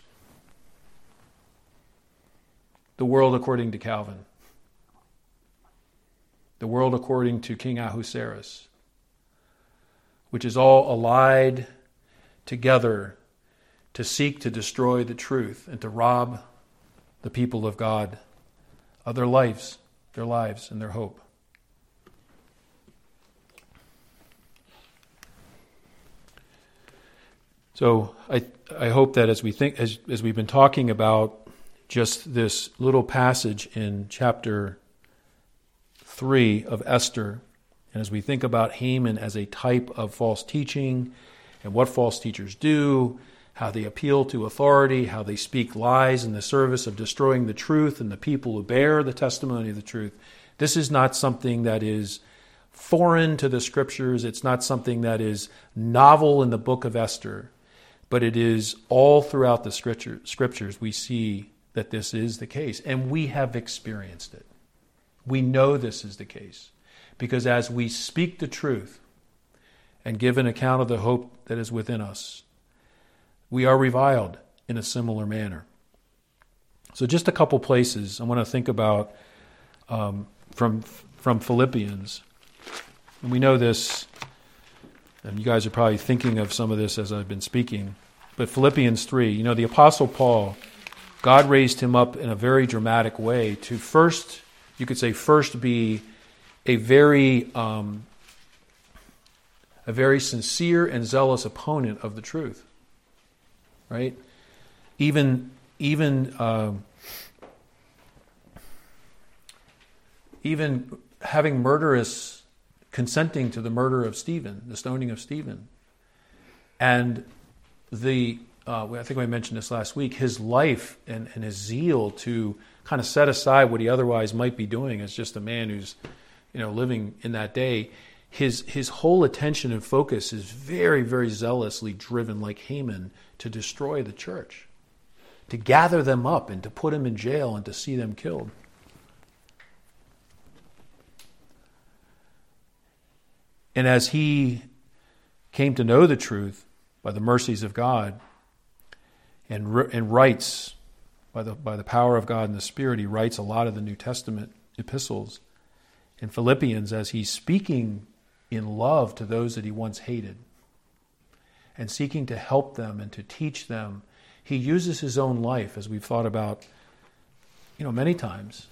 Speaker 1: the world according to Calvin, the world according to King Ahasuerus, which is all allied together to seek to destroy the truth and to rob the people of God of their lives and their hope. So I hope that as we've been talking about just this little passage in chapter 3 of Esther, and as we think about Haman as a type of false teaching and what false teachers do, how they appeal to authority, how they speak lies in the service of destroying the truth and the people who bear the testimony of the truth, this is not something that is foreign to the Scriptures. It's not something that is novel in the book of Esther. But it is all throughout the Scriptures we see that this is the case. And we have experienced it. We know this is the case. Because as we speak the truth and give an account of the hope that is within us, we are reviled in a similar manner. So just a couple places I want to think about from Philippians. And we know this And you guys are probably thinking of some of this as I've been speaking. But Philippians 3, the Apostle Paul, God raised him up in a very dramatic way to first be a very sincere and zealous opponent of the truth. Right? Even having consenting to the murder of Stephen, the stoning of Stephen. And I think I mentioned this last week, his life and his zeal to kind of set aside what he otherwise might be doing as just a man who's, living in that day. His whole attention and focus is very, very zealously driven, like Haman, to destroy the church, to gather them up and to put them in jail and to see them killed. And as he came to know the truth by the mercies of God and writes by the power of God and the Spirit, he writes a lot of the New Testament epistles. In Philippians, as he's speaking in love to those that he once hated and seeking to help them and to teach them, he uses his own life, as we've thought about, many times,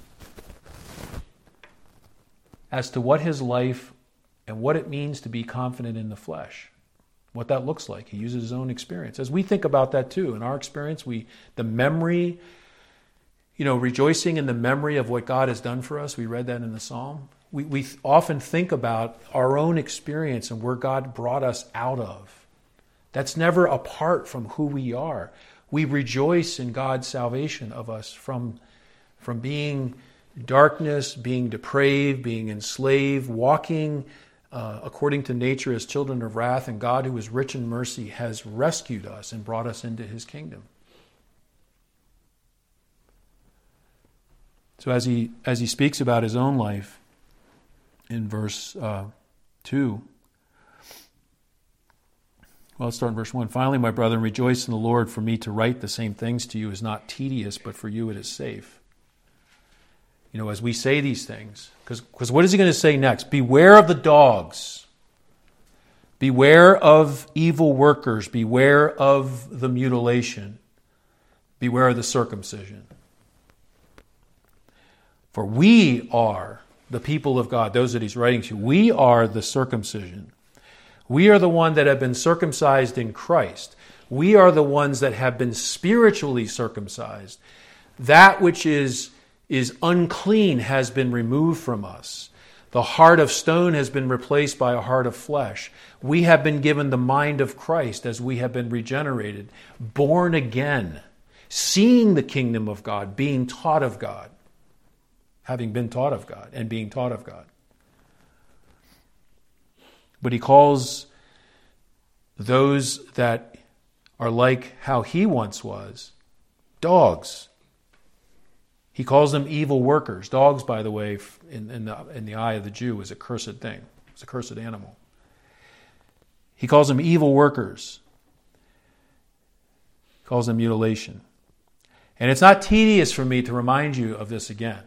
Speaker 1: as to what his life and what it means to be confident in the flesh, what that looks like. He uses his own experience. As we think about that too, in our experience, the memory, rejoicing in the memory of what God has done for us, we read that in the Psalm. We often think about our own experience and where God brought us out of. That's never apart from who we are. We rejoice in God's salvation of us from being darkness, being depraved, being enslaved, walking according to nature as children of wrath, and God, who is rich in mercy, has rescued us and brought us into his kingdom. So as he speaks about his own life in verse 2, let's start in verse 1. Finally, my brethren, rejoice in the Lord. For me to write the same things to you is not tedious, but for you it is safe. As we say these things, because what is he going to say next? Beware of the dogs. Beware of evil workers. Beware of the mutilation. Beware of the circumcision. For we are the people of God, those that he's writing to. We are the circumcision. We are the one that have been circumcised in Christ. We are the ones that have been spiritually circumcised. That which is unclean has been removed from us. The heart of stone has been replaced by a heart of flesh. We have been given the mind of Christ as we have been regenerated, born again, seeing the kingdom of God, being taught of God, having been taught of God and being taught of God. But he calls those that are like how he once was, dogs. He calls them evil workers. Dogs, by the way, in the eye of the Jew, is a cursed thing. It's a cursed animal. He calls them evil workers. He calls them mutilation. And it's not tedious for me to remind you of this again.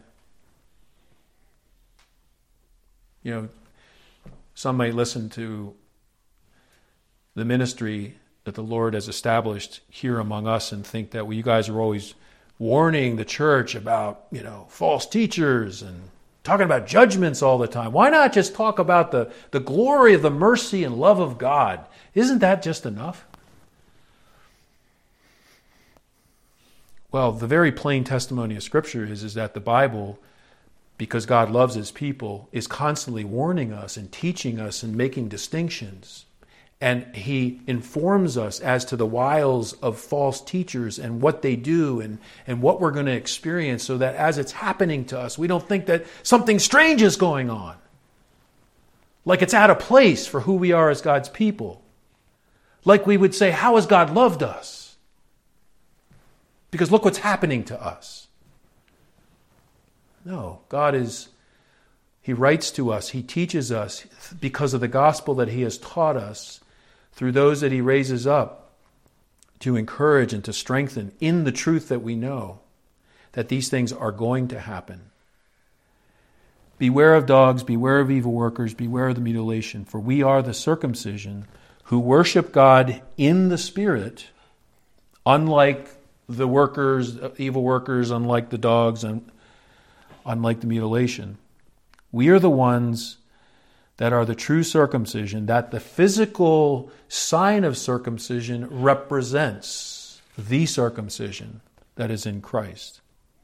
Speaker 1: Some might listen to the ministry that the Lord has established here among us and think that, you guys are always warning the church about, false teachers and talking about judgments all the time. Why not just talk about the glory of the mercy and love of God? Isn't that just enough? Well, the very plain testimony of Scripture is that the Bible, because God loves his people, is constantly warning us and teaching us and making distinctions. And he informs us as to the wiles of false teachers and what they do and what we're going to experience, so that as it's happening to us, we don't think that something strange is going on. Like it's out of place for who we are as God's people. Like we would say, how has God loved us? Because look what's happening to us. No, he writes to us, he teaches us because of the gospel that he has taught us through those that he raises up to encourage and to strengthen in the truth that we know, that these things are going to happen. Beware of dogs, beware of evil workers, beware of the mutilation, for we are the circumcision who worship God in the Spirit, unlike the workers, evil workers, unlike the dogs, and unlike the mutilation. We are the ones that are the true circumcision, that the physical sign of circumcision represents the circumcision that is in Christ.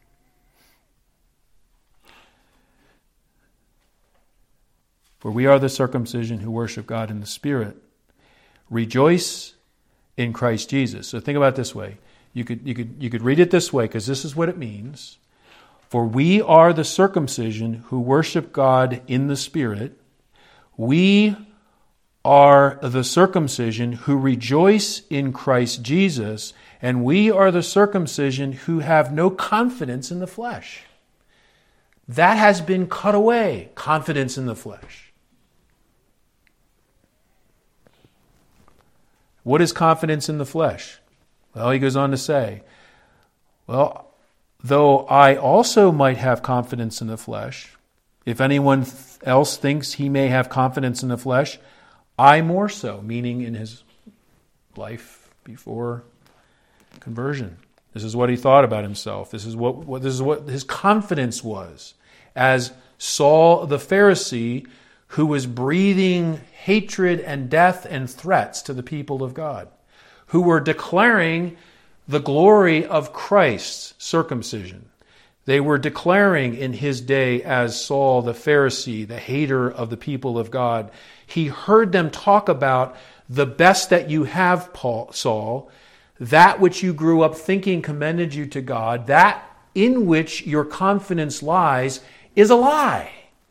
Speaker 1: For we are the circumcision who worship God in the Spirit. Rejoice in Christ Jesus. So think about it this way. You could read it this way, because this is what it means. For we are the circumcision who worship God in the Spirit. We are the circumcision who rejoice in Christ Jesus, and we are the circumcision who have no confidence in the flesh. That has been cut away, confidence in the flesh. What is confidence in the flesh? Well, he goes on to say, well, though I also might have confidence in the flesh, if anyone else thinks he may have confidence in the flesh, I more so, meaning in his life before conversion. This is what he thought about himself. This is what his confidence was. As Saul the Pharisee, who was breathing hatred and death and threats to the people of God, who were declaring the glory of Christ's circumcision. They were declaring in his day as Saul the Pharisee, the hater of the people of God. He heard them talk about the best that you have, Saul, that which you grew up thinking commended you to God, that in which your confidence lies is a lie.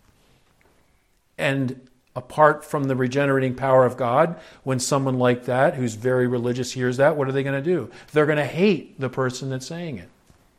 Speaker 1: And apart from the regenerating power of God, when someone like that, who's very religious, hears that, what are they going to do? They're going to hate the person that's saying it.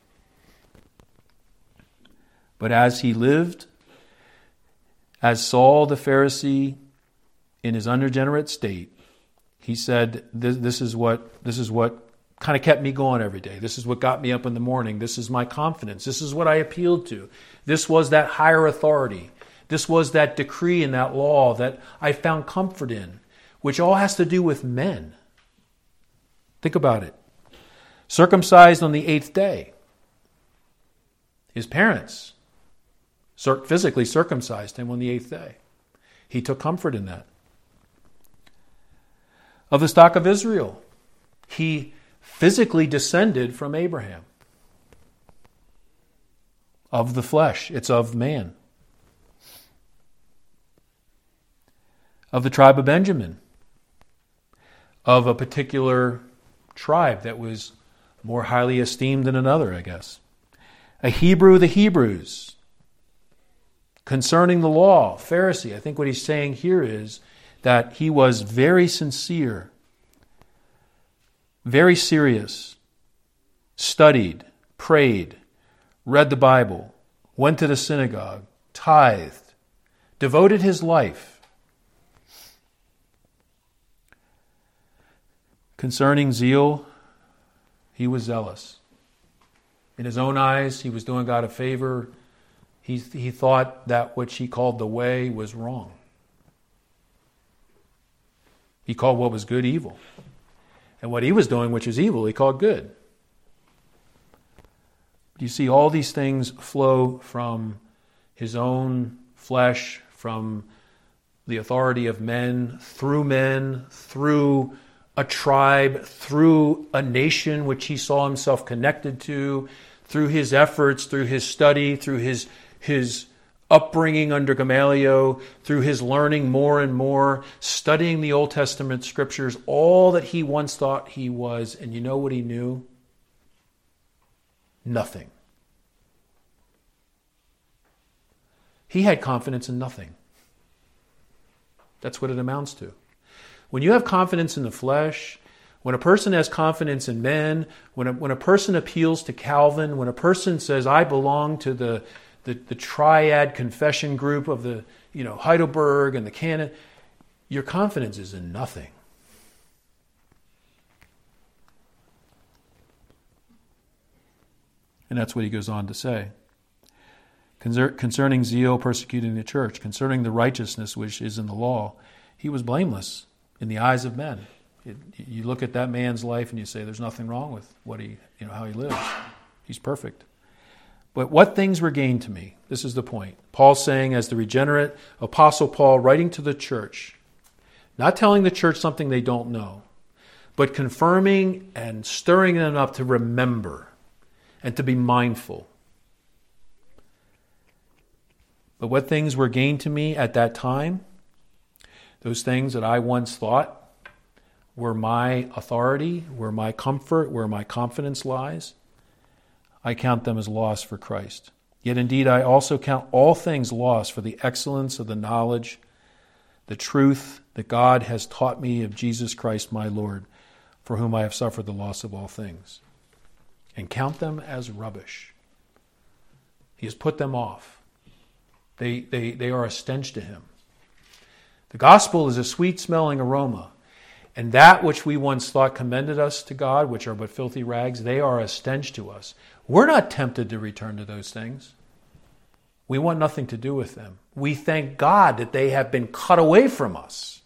Speaker 1: But as he lived, as Saul the Pharisee, in his unregenerate state, he said, this is what kind of kept me going every day. This is what got me up in the morning. This is my confidence. This is what I appealed to. This was that higher authority. This was that decree and that law that I found comfort in, which all has to do with men. Think about it. Circumcised on the 8th day. His parents physically circumcised him on the 8th day. He took comfort in that. Of the stock of Israel, he physically descended from Abraham. Of the flesh, it's of man. Of the tribe of Benjamin, of a particular tribe that was more highly esteemed than another, I guess. A Hebrew of the Hebrews. Concerning the law, Pharisee. I think what he's saying here is that he was very sincere, very serious, studied, prayed, read the Bible, went to the synagogue, tithed, devoted his life. Concerning zeal, he was zealous. In his own eyes, he was doing God a favor. He thought that which he called the way was wrong. He called what was good evil. And what he was doing, which was evil, he called good. You see, all these things flow from his own flesh, from the authority of men, through a tribe, through a nation which he saw himself connected to, through his efforts, through his study, through his upbringing under Gamaliel, through his learning more and more, studying the Old Testament scriptures, all that he once thought he was. And you know what he knew? Nothing. He had confidence in nothing. That's what it amounts to. When you have confidence in the flesh, when a person has confidence in men, when a person appeals to Calvin, when a person says, I belong to the triad confession group of the Heidelberg and the canon, your confidence is in nothing. And that's what he goes on to say. Concerning zeal persecuting the church, concerning the righteousness which is in the law, he was blameless in the eyes of men. You look at that man's life and you say, there's nothing wrong with how he lives. He's perfect. But what things were gained to me? This is the point. Paul saying, as the regenerate Apostle Paul writing to the church, not telling the church something they don't know, but confirming and stirring them up to remember and to be mindful. But what things were gained to me at that time? Those things that I once thought were my authority, were my comfort, where my confidence lies, I count them as loss for Christ. Yet indeed I also count all things lost for the excellence of the knowledge, the truth that God has taught me of Jesus Christ my Lord, for whom I have suffered the loss of all things, and count them as rubbish. He has put them off. They are a stench to him. The gospel is a sweet-smelling aroma, and that which we once thought commended us to God, which are but filthy rags, they are a stench to us. We're not tempted to return to those things. We want nothing to do with them. We thank God that they have been cut away from us.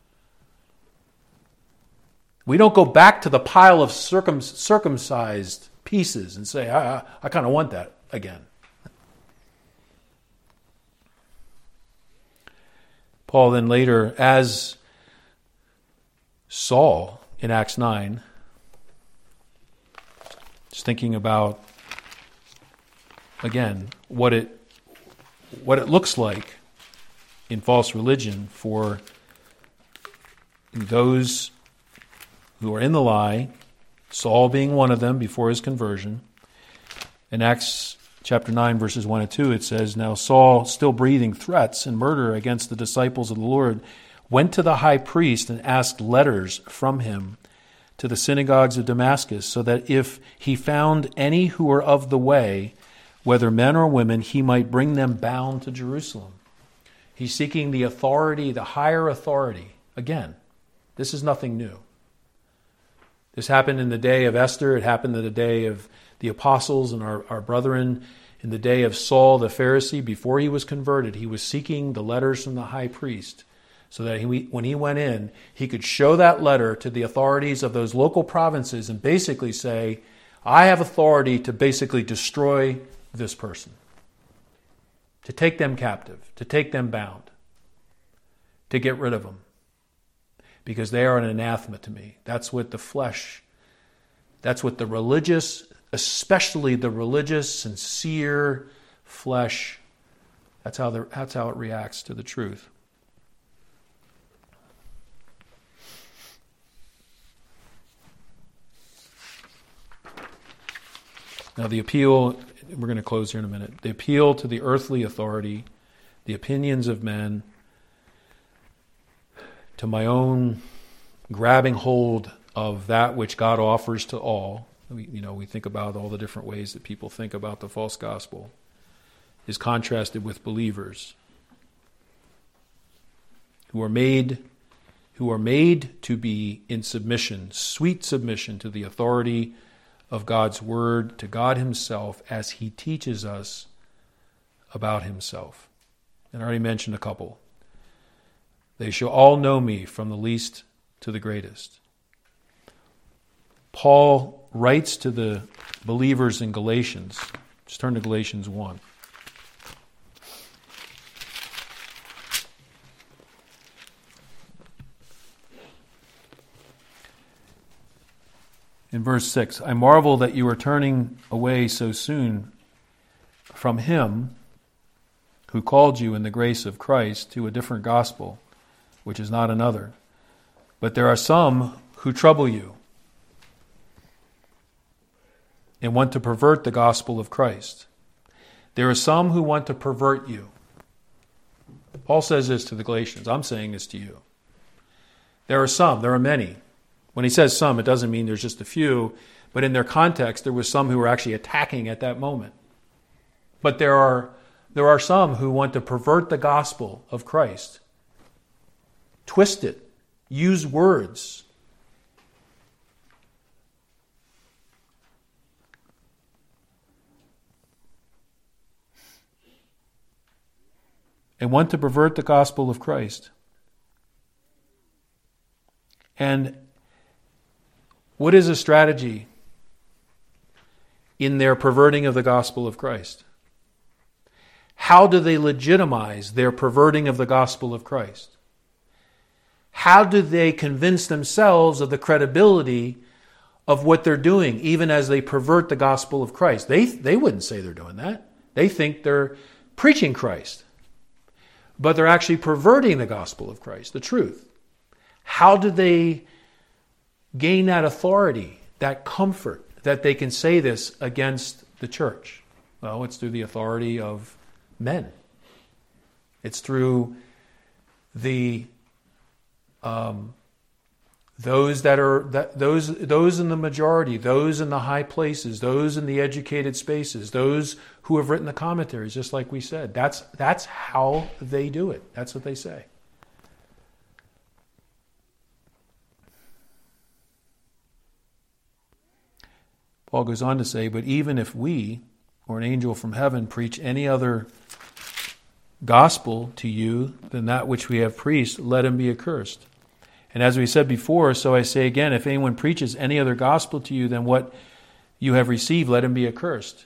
Speaker 1: We don't go back to the pile of circumcised pieces and say, I kind of want that again. Paul then later, as Saul in Acts 9, just thinking about, again, what it looks like in false religion for those who are in the lie, Saul being one of them before his conversion. In Acts chapter 9, verses 1 and 2, it says, Now Saul, still breathing threats and murder against the disciples of the Lord, went to the high priest and asked letters from him to the synagogues of Damascus, so that if he found any who were of the way, whether men or women, he might bring them bound to Jerusalem. He's seeking the authority, the higher authority. Again, this is nothing new. This happened in the day of Esther. It happened in the day of the apostles and our brethren. In the day of Saul the Pharisee, before he was converted, he was seeking the letters from the high priest so that when he went in, he could show that letter to the authorities of those local provinces and basically say, I have authority to basically destroy this person, to take them captive, to take them bound, to get rid of them, because they are an anathema to me. That's what the flesh, that's what the religious, especially the religious, sincere flesh, that's how it reacts to the truth. Now the appeal, we're going to close here in a minute. The appeal to the earthly authority, the opinions of men, to my own grabbing hold of that which God offers to all. We think about all the different ways that people think about the false gospel, is contrasted with believers who are made to be in submission, sweet submission to the authority of God's word, to God himself, as he teaches us about himself. And I already mentioned a couple. They shall all know me, from the least to the greatest. Paul writes to the believers in Galatians. Just turn to Galatians 1. In verse 6, I marvel that you are turning away so soon from him who called you in the grace of Christ to a different gospel, which is not another. But there are some who trouble you and want to pervert the gospel of Christ. There are some who want to pervert you. Paul says this to the Galatians. I'm saying this to you. There are many. When he says some, it doesn't mean there's just a few, but in their context, there was some who were actually attacking at that moment. But there are some who want to pervert the gospel of Christ, twist it, use words. and want to pervert the gospel of Christ. And what is a strategy in their perverting of the gospel of Christ? How do they legitimize their perverting of the gospel of Christ? How do they convince themselves of the credibility of what they're doing, even as they pervert the gospel of Christ? They wouldn't say they're doing that. They think they're preaching Christ. But they're actually perverting the gospel of Christ, the truth. How do they gain that authority, that comfort, that they can say this against the church? Well, it's through the authority of men. It's through the those in the majority, those in the high places, those in the educated spaces, those who have written the commentaries, just like we said. That's how they do it. That's what they say. Paul goes on to say, but even if we, or an angel from heaven, preach any other gospel to you than that which we have preached, let him be accursed. And as we said before, so I say again, if anyone preaches any other gospel to you than what you have received, let him be accursed.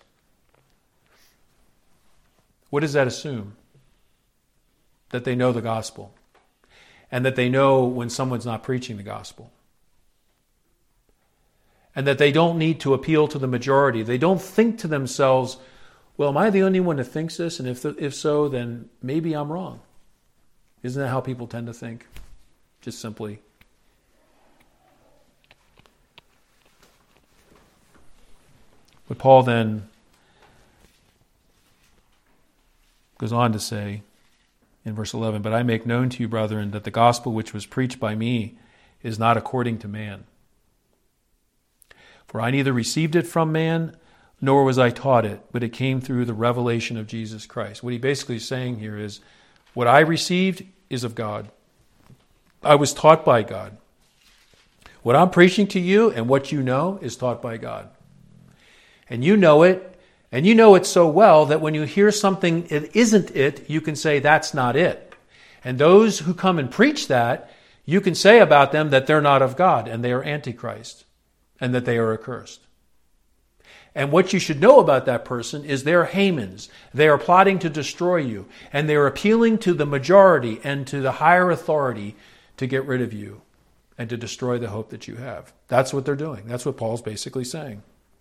Speaker 1: What does that assume? That they know the gospel. And that they know when someone's not preaching the gospel. And that they don't need to appeal to the majority. They don't think to themselves, well, am I the only one that thinks this? And if so, then maybe I'm wrong. Isn't that how people tend to think? Just simply. But Paul then goes on to say in verse 11, but I make known to you, brethren, that the gospel which was preached by me is not according to man. For I neither received it from man, nor was I taught it, but it came through the revelation of Jesus Christ. What he basically is saying here is, what I received is of God. I was taught by God. What I'm preaching to you and what you know is taught by God. And you know it, and you know it so well that when you hear something that isn't it, you can say that's not it. And those who come and preach that, you can say about them that they're not of God and they are antichrist and that they are accursed. And what you should know about that person is they're Hamans. They are plotting to destroy you. And they're appealing to the majority and to the higher authority to get rid of you and to destroy the hope that you have. That's what they're doing. That's what Paul's basically saying.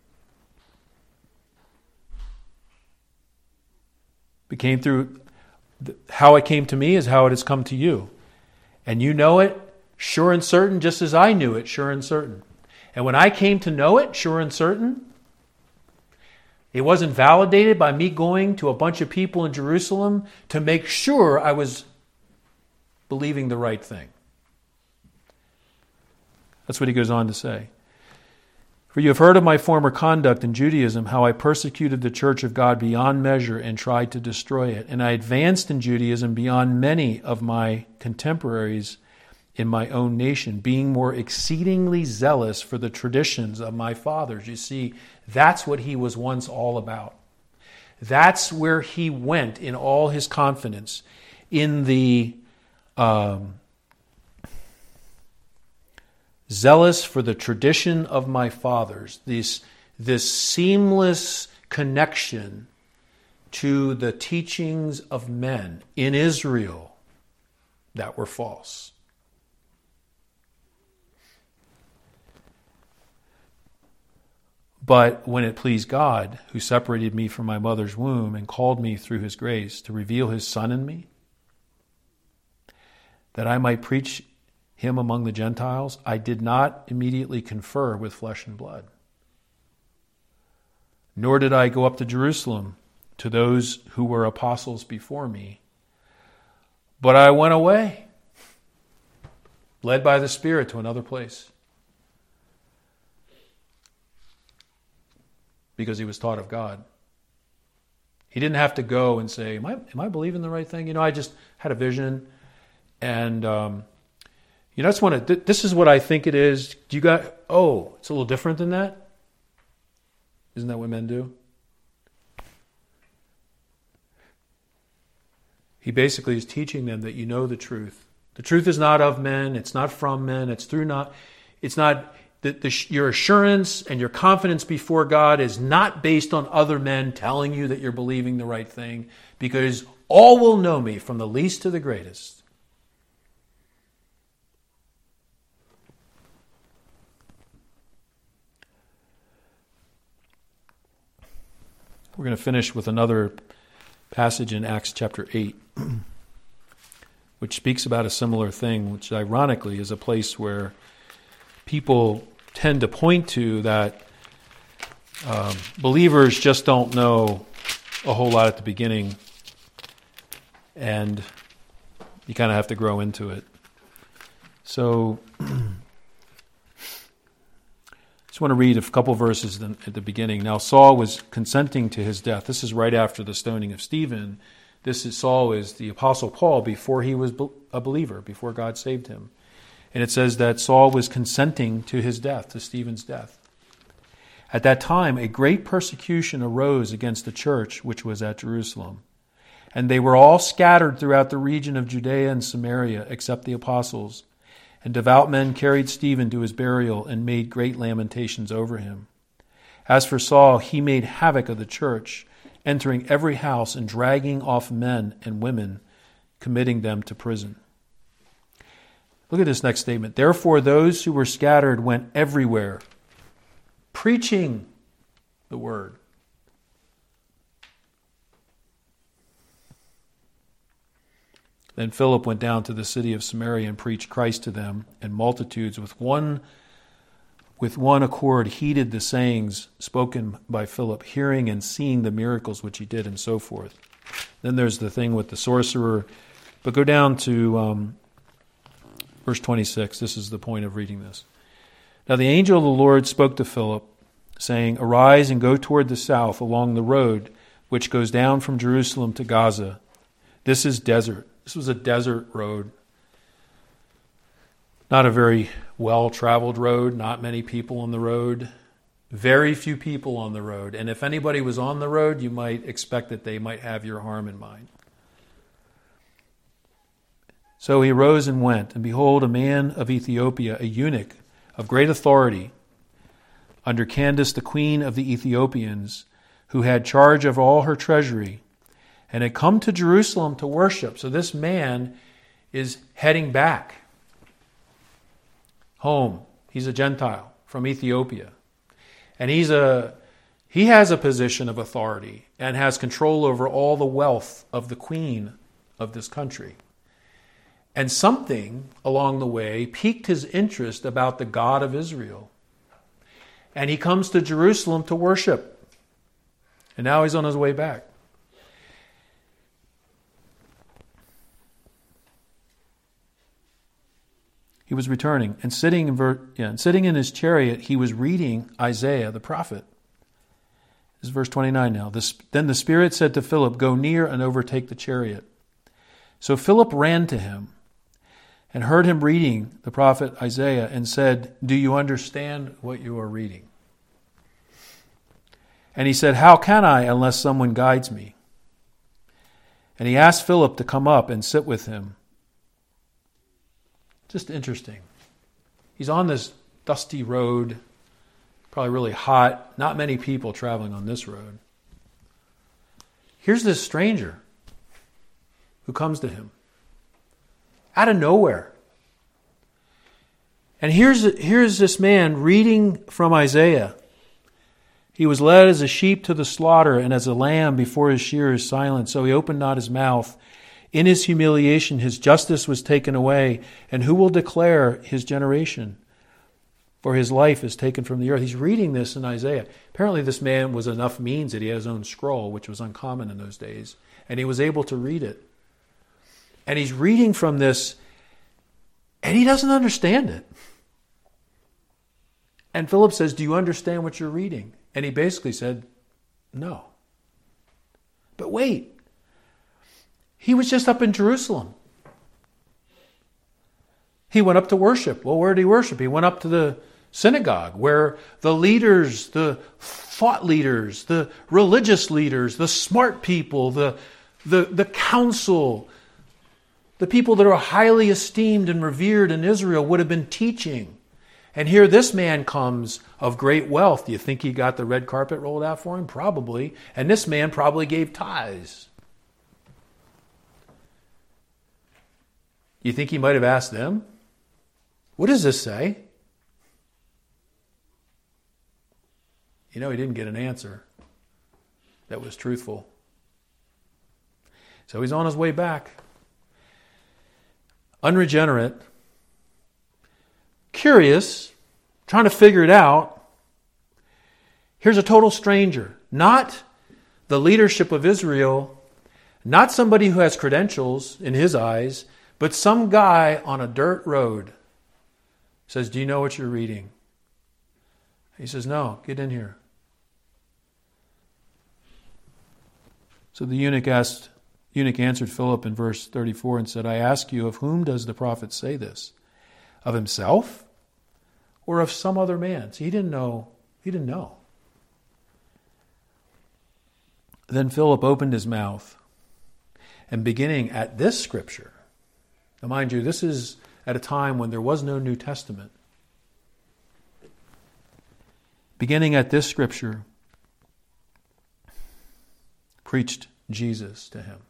Speaker 1: It came through, how it came to me is how it has come to you. And you know it, sure and certain, just as I knew it, sure and certain. And when I came to know it, sure and certain, it wasn't validated by me going to a bunch of people in Jerusalem to make sure I was believing the right thing. That's what he goes on to say. For you have heard of my former conduct in Judaism, how I persecuted the church of God beyond measure and tried to destroy it. And I advanced in Judaism beyond many of my contemporaries in my own nation, being more exceedingly zealous for the traditions of my fathers. You see, that's what he was once all about. That's where he went in all his confidence, in the zealous for the tradition of my fathers, this seamless connection to the teachings of men in Israel that were false. But when it pleased God, who separated me from my mother's womb and called me through his grace to reveal his Son in me, that I might preach him among the Gentiles, I did not immediately confer with flesh and blood. Nor did I go up to Jerusalem to those who were apostles before me, but I went away, led by the Spirit to another place, because he was taught of God. He didn't have to go and say, am I believing the right thing? I just had a vision, and this is what I think it is. It's a little different than that? Isn't that what men do? He basically is teaching them that you know the truth. The truth is not of men, it's not from men, your assurance and your confidence before God is not based on other men telling you that you're believing the right thing, because all will know me from the least to the greatest. We're going to finish with another passage in Acts chapter 8, which speaks about a similar thing, which ironically is a place where people tend to point to that believers just don't know a whole lot at the beginning, and you kind of have to grow into it. So just want to read a couple verses at the beginning. Now Saul was consenting to his death. This is right after the stoning of Stephen. Saul is the Apostle Paul before he was a believer, before God saved him. And it says that Saul was consenting to his death, to Stephen's death. At that time, a great persecution arose against the church which was at Jerusalem. And they were all scattered throughout the region of Judea and Samaria, except the apostles. And devout men carried Stephen to his burial and made great lamentations over him. As for Saul, he made havoc of the church, entering every house and dragging off men and women, committing them to prison. Look at this next statement. Therefore, those who were scattered went everywhere, preaching the word. Then Philip went down to the city of Samaria and preached Christ to them, and multitudes with one accord heeded the sayings spoken by Philip, hearing and seeing the miracles which he did, and so forth. Then there's the thing with the sorcerer. But go down to verse 26. This is the point of reading this. Now the angel of the Lord spoke to Philip, saying, Arise and go toward the south along the road which goes down from Jerusalem to Gaza. This is desert. This was a desert road. Not a very well-traveled road, not many people on the road, very few people on the road. And if anybody was on the road, you might expect that they might have your harm in mind. So he rose and went, and behold, a man of Ethiopia, a eunuch of great authority, under Candace, the queen of the Ethiopians, who had charge of all her treasury, and had come to Jerusalem to worship. So this man is heading back home. He's a Gentile from Ethiopia. And he has a position of authority and has control over all the wealth of the queen of this country. And something along the way piqued his interest about the God of Israel. And he comes to Jerusalem to worship. And now he's on his way back. He was returning, and sitting in his chariot, he was reading Isaiah the prophet. This is verse 29 now. Then the Spirit said to Philip, Go near and overtake the chariot. So Philip ran to him and heard him reading the prophet Isaiah and said, Do you understand what you are reading? And he said, How can I unless someone guides me? And he asked Philip to come up and sit with him. Just interesting. He's on this dusty road, probably really hot, not many people traveling on this road. Here's this stranger who comes to him out of nowhere. And here's this man reading from Isaiah. He was led as a sheep to the slaughter, and as a lamb before his shearer is silent, so he opened not his mouth. In his humiliation, his justice was taken away. And who will declare his generation? For his life is taken from the earth. He's reading this in Isaiah. Apparently this man was enough means that he had his own scroll, which was uncommon in those days. And he was able to read it. And he's reading from this, and he doesn't understand it. And Philip says, Do you understand what you're reading? And he basically said, No. But wait. He was just up in Jerusalem. He went up to worship. Well, where did he worship? He went up to the synagogue where the leaders, the thought leaders, the religious leaders, the smart people, the council, The people that are highly esteemed and revered in Israel would have been teaching. And here this man comes of great wealth. Do you think he got the red carpet rolled out for him? Probably. And this man probably gave tithes. You think he might have asked them? What does this say? He didn't get an answer that was truthful. So he's on his way back. Unregenerate, curious, trying to figure it out. Here's a total stranger, not the leadership of Israel, not somebody who has credentials in his eyes, but some guy on a dirt road says, "Do you know what you're reading?" He says, "No, get in here." So the eunuch answered Philip in verse 34 and said, "I ask you, of whom does the prophet say this? Of himself or of some other man?" See, he didn't know. Then Philip opened his mouth, and beginning at this scripture, now mind you, this is at a time when there was no New Testament. Beginning at this scripture, preached Jesus to him.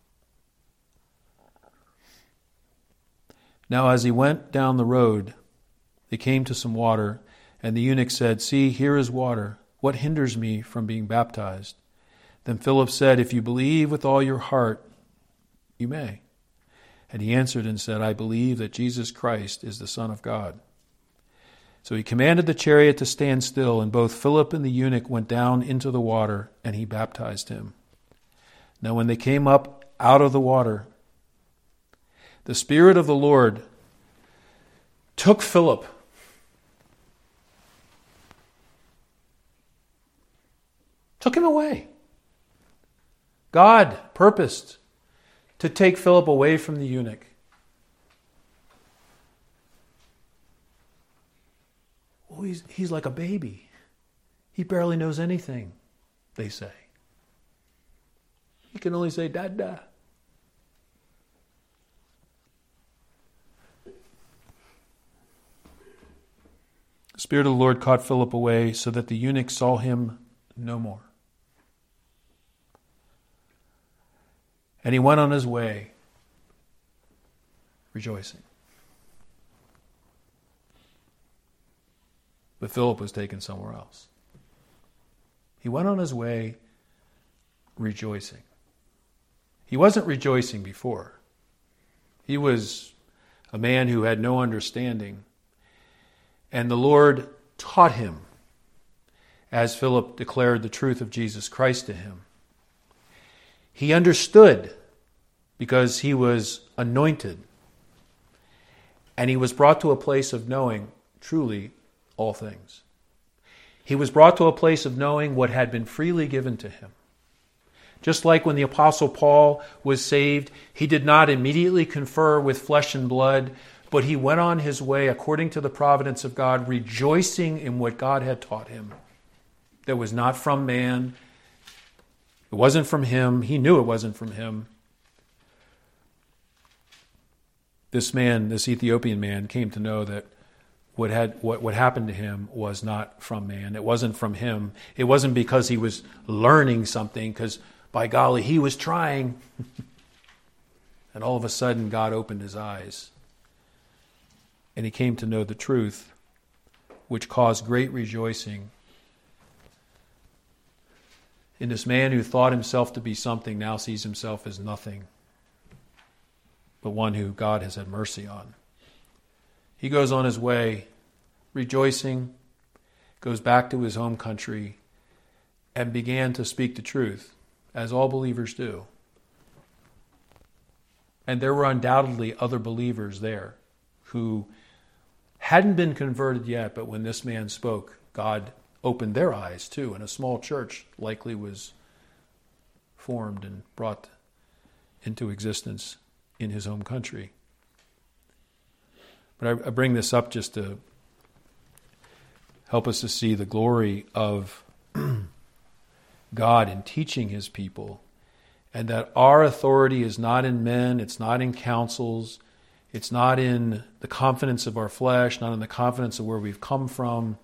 Speaker 1: Now as he went down the road, they came to some water, and the eunuch said, "See, here is water. What hinders me from being baptized?" Then Philip said, "If you believe with all your heart, you may." And he answered and said, "I believe that Jesus Christ is the Son of God." So he commanded the chariot to stand still, and both Philip and the eunuch went down into the water, and he baptized him. Now when they came up out of the water, the Spirit of the Lord took Philip. Took him away. God purposed to take Philip away from the eunuch. Well, he's like a baby. He barely knows anything, they say. He can only say, "Dada." The Spirit of the Lord caught Philip away so that the eunuch saw him no more. And he went on his way, rejoicing. But Philip was taken somewhere else. He went on his way, rejoicing. He wasn't rejoicing before. He was a man who had no understanding. And the Lord taught him as Philip declared the truth of Jesus Christ to him. He understood because he was anointed. And he was brought to a place of knowing truly all things. He was brought to a place of knowing what had been freely given to him. Just like when the Apostle Paul was saved, he did not immediately confer with flesh and blood, but he went on his way according to the providence of God, rejoicing in what God had taught him. That was not from man. It wasn't from him. He knew it wasn't from him. This man, this Ethiopian man, came to know that what happened to him was not from man. It wasn't from him. It wasn't because he was learning something, because by golly, he was trying. And all of a sudden, God opened his eyes. And he came to know the truth, which caused great rejoicing in this man who thought himself to be something, now sees himself as nothing, but one who God has had mercy on. He goes on his way rejoicing, goes back to his home country, and began to speak the truth, as all believers do. And there were undoubtedly other believers there who hadn't been converted yet, but when this man spoke, God opened their eyes too, and a small church likely was formed and brought into existence in his home country. But I bring this up just to help us to see the glory of God in teaching his people and that our authority is not in men, it's not in councils, it's not in the confidence of our flesh, not in the confidence of where we've come from.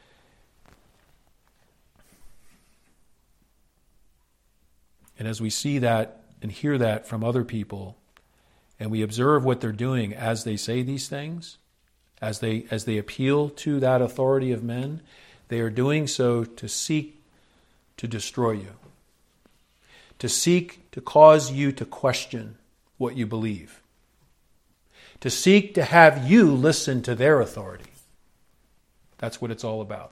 Speaker 1: And as we see that and hear that from other people, and we observe what they're doing as they say these things, as they appeal to that authority of men, they are doing so to seek to destroy you, to seek to cause you to question what you believe, to seek to have you listen to their authority. That's what it's all about.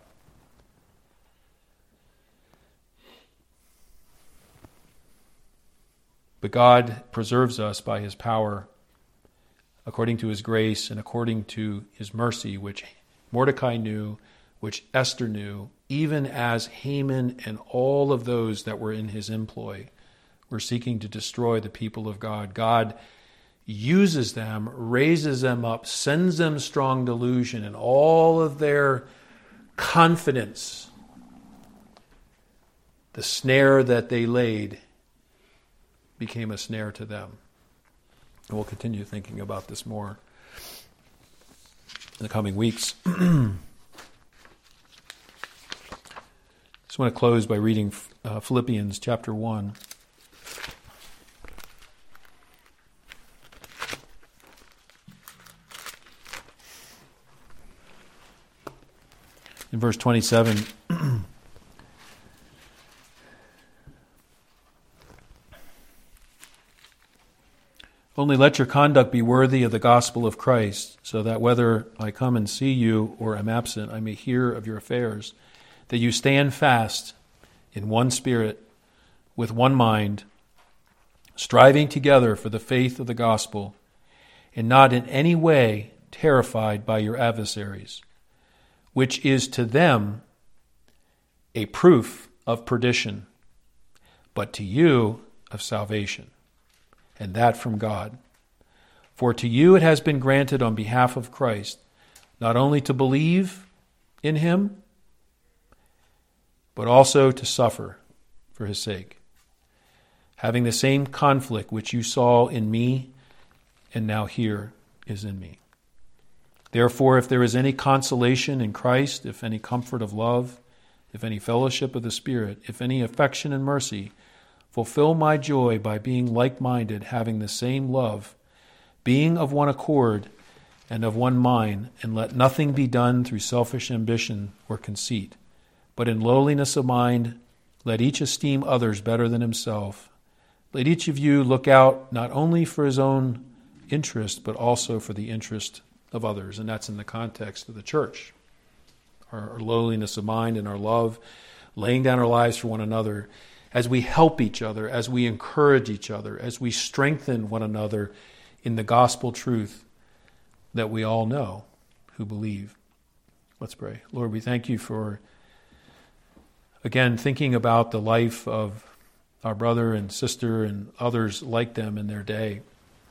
Speaker 1: But God preserves us by His power, according to His grace and according to His mercy, which Mordecai knew, which Esther knew, even as Haman and all of those that were in his employ were seeking to destroy the people of God. God uses them, raises them up, sends them strong delusion, and all of their confidence, the snare that they laid, became a snare to them. And we'll continue thinking about this more in the coming weeks. I just want to close by reading Philippians chapter 1. In verse 27, only let your conduct be worthy of the gospel of Christ, so that whether I come and see you or am absent, I may hear of your affairs, that you stand fast in one spirit, with one mind, striving together for the faith of the gospel, and not in any way terrified by your adversaries, which is to them a proof of perdition, but to you of salvation, and that from God. For to you it has been granted on behalf of Christ, not only to believe in Him, but also to suffer for His sake, having the same conflict which you saw in me and now here is in me. Therefore, if there is any consolation in Christ, if any comfort of love, if any fellowship of the Spirit, if any affection and mercy, fulfill my joy by being like-minded, having the same love, being of one accord and of one mind, and let nothing be done through selfish ambition or conceit, but in lowliness of mind, let each esteem others better than himself. Let each of you look out not only for his own interest, but also for the interest of others. And that's in the context of the church. Our lowliness of mind and our love, laying down our lives for one another, as we help each other, as we encourage each other, as we strengthen one another in the gospel truth that we all know who believe. Let's pray. Lord, we thank you for, again, thinking about the life of our brother and sister and others like them in their day,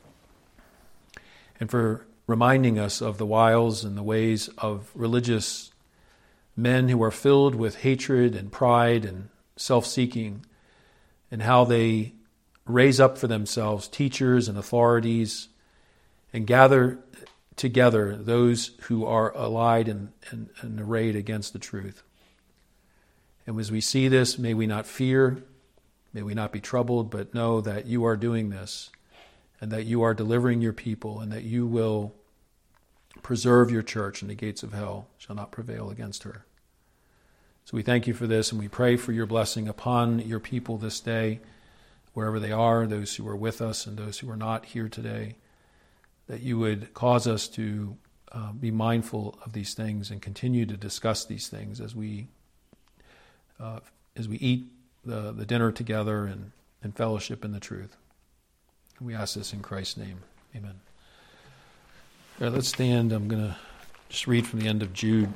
Speaker 1: and for reminding us of the wiles and the ways of religious men who are filled with hatred and pride and self-seeking, and how they raise up for themselves teachers and authorities and gather together those who are allied and arrayed against the truth. And as we see this, may we not fear, may we not be troubled, but know that you are doing this, and that you are delivering your people, and that you will preserve your church, and the gates of hell shall not prevail against her. So we thank you for this, and we pray for your blessing upon your people this day, wherever they are, those who are with us and those who are not here today, that you would cause us to be mindful of these things and continue to discuss these things as we eat the dinner together and fellowship in the truth. And we ask this in Christ's name. Amen. All right, let's stand. I'm going to just read from the end of Jude.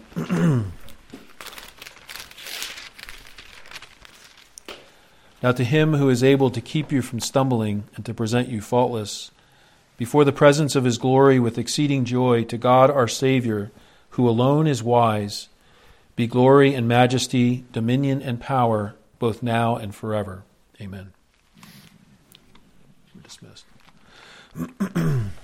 Speaker 1: Now to him who is able to keep you from stumbling and to present you faultless before the presence of his glory with exceeding joy, to God our Savior, who alone is wise, be glory and majesty, dominion and power, both now and forever. Amen. dismissed.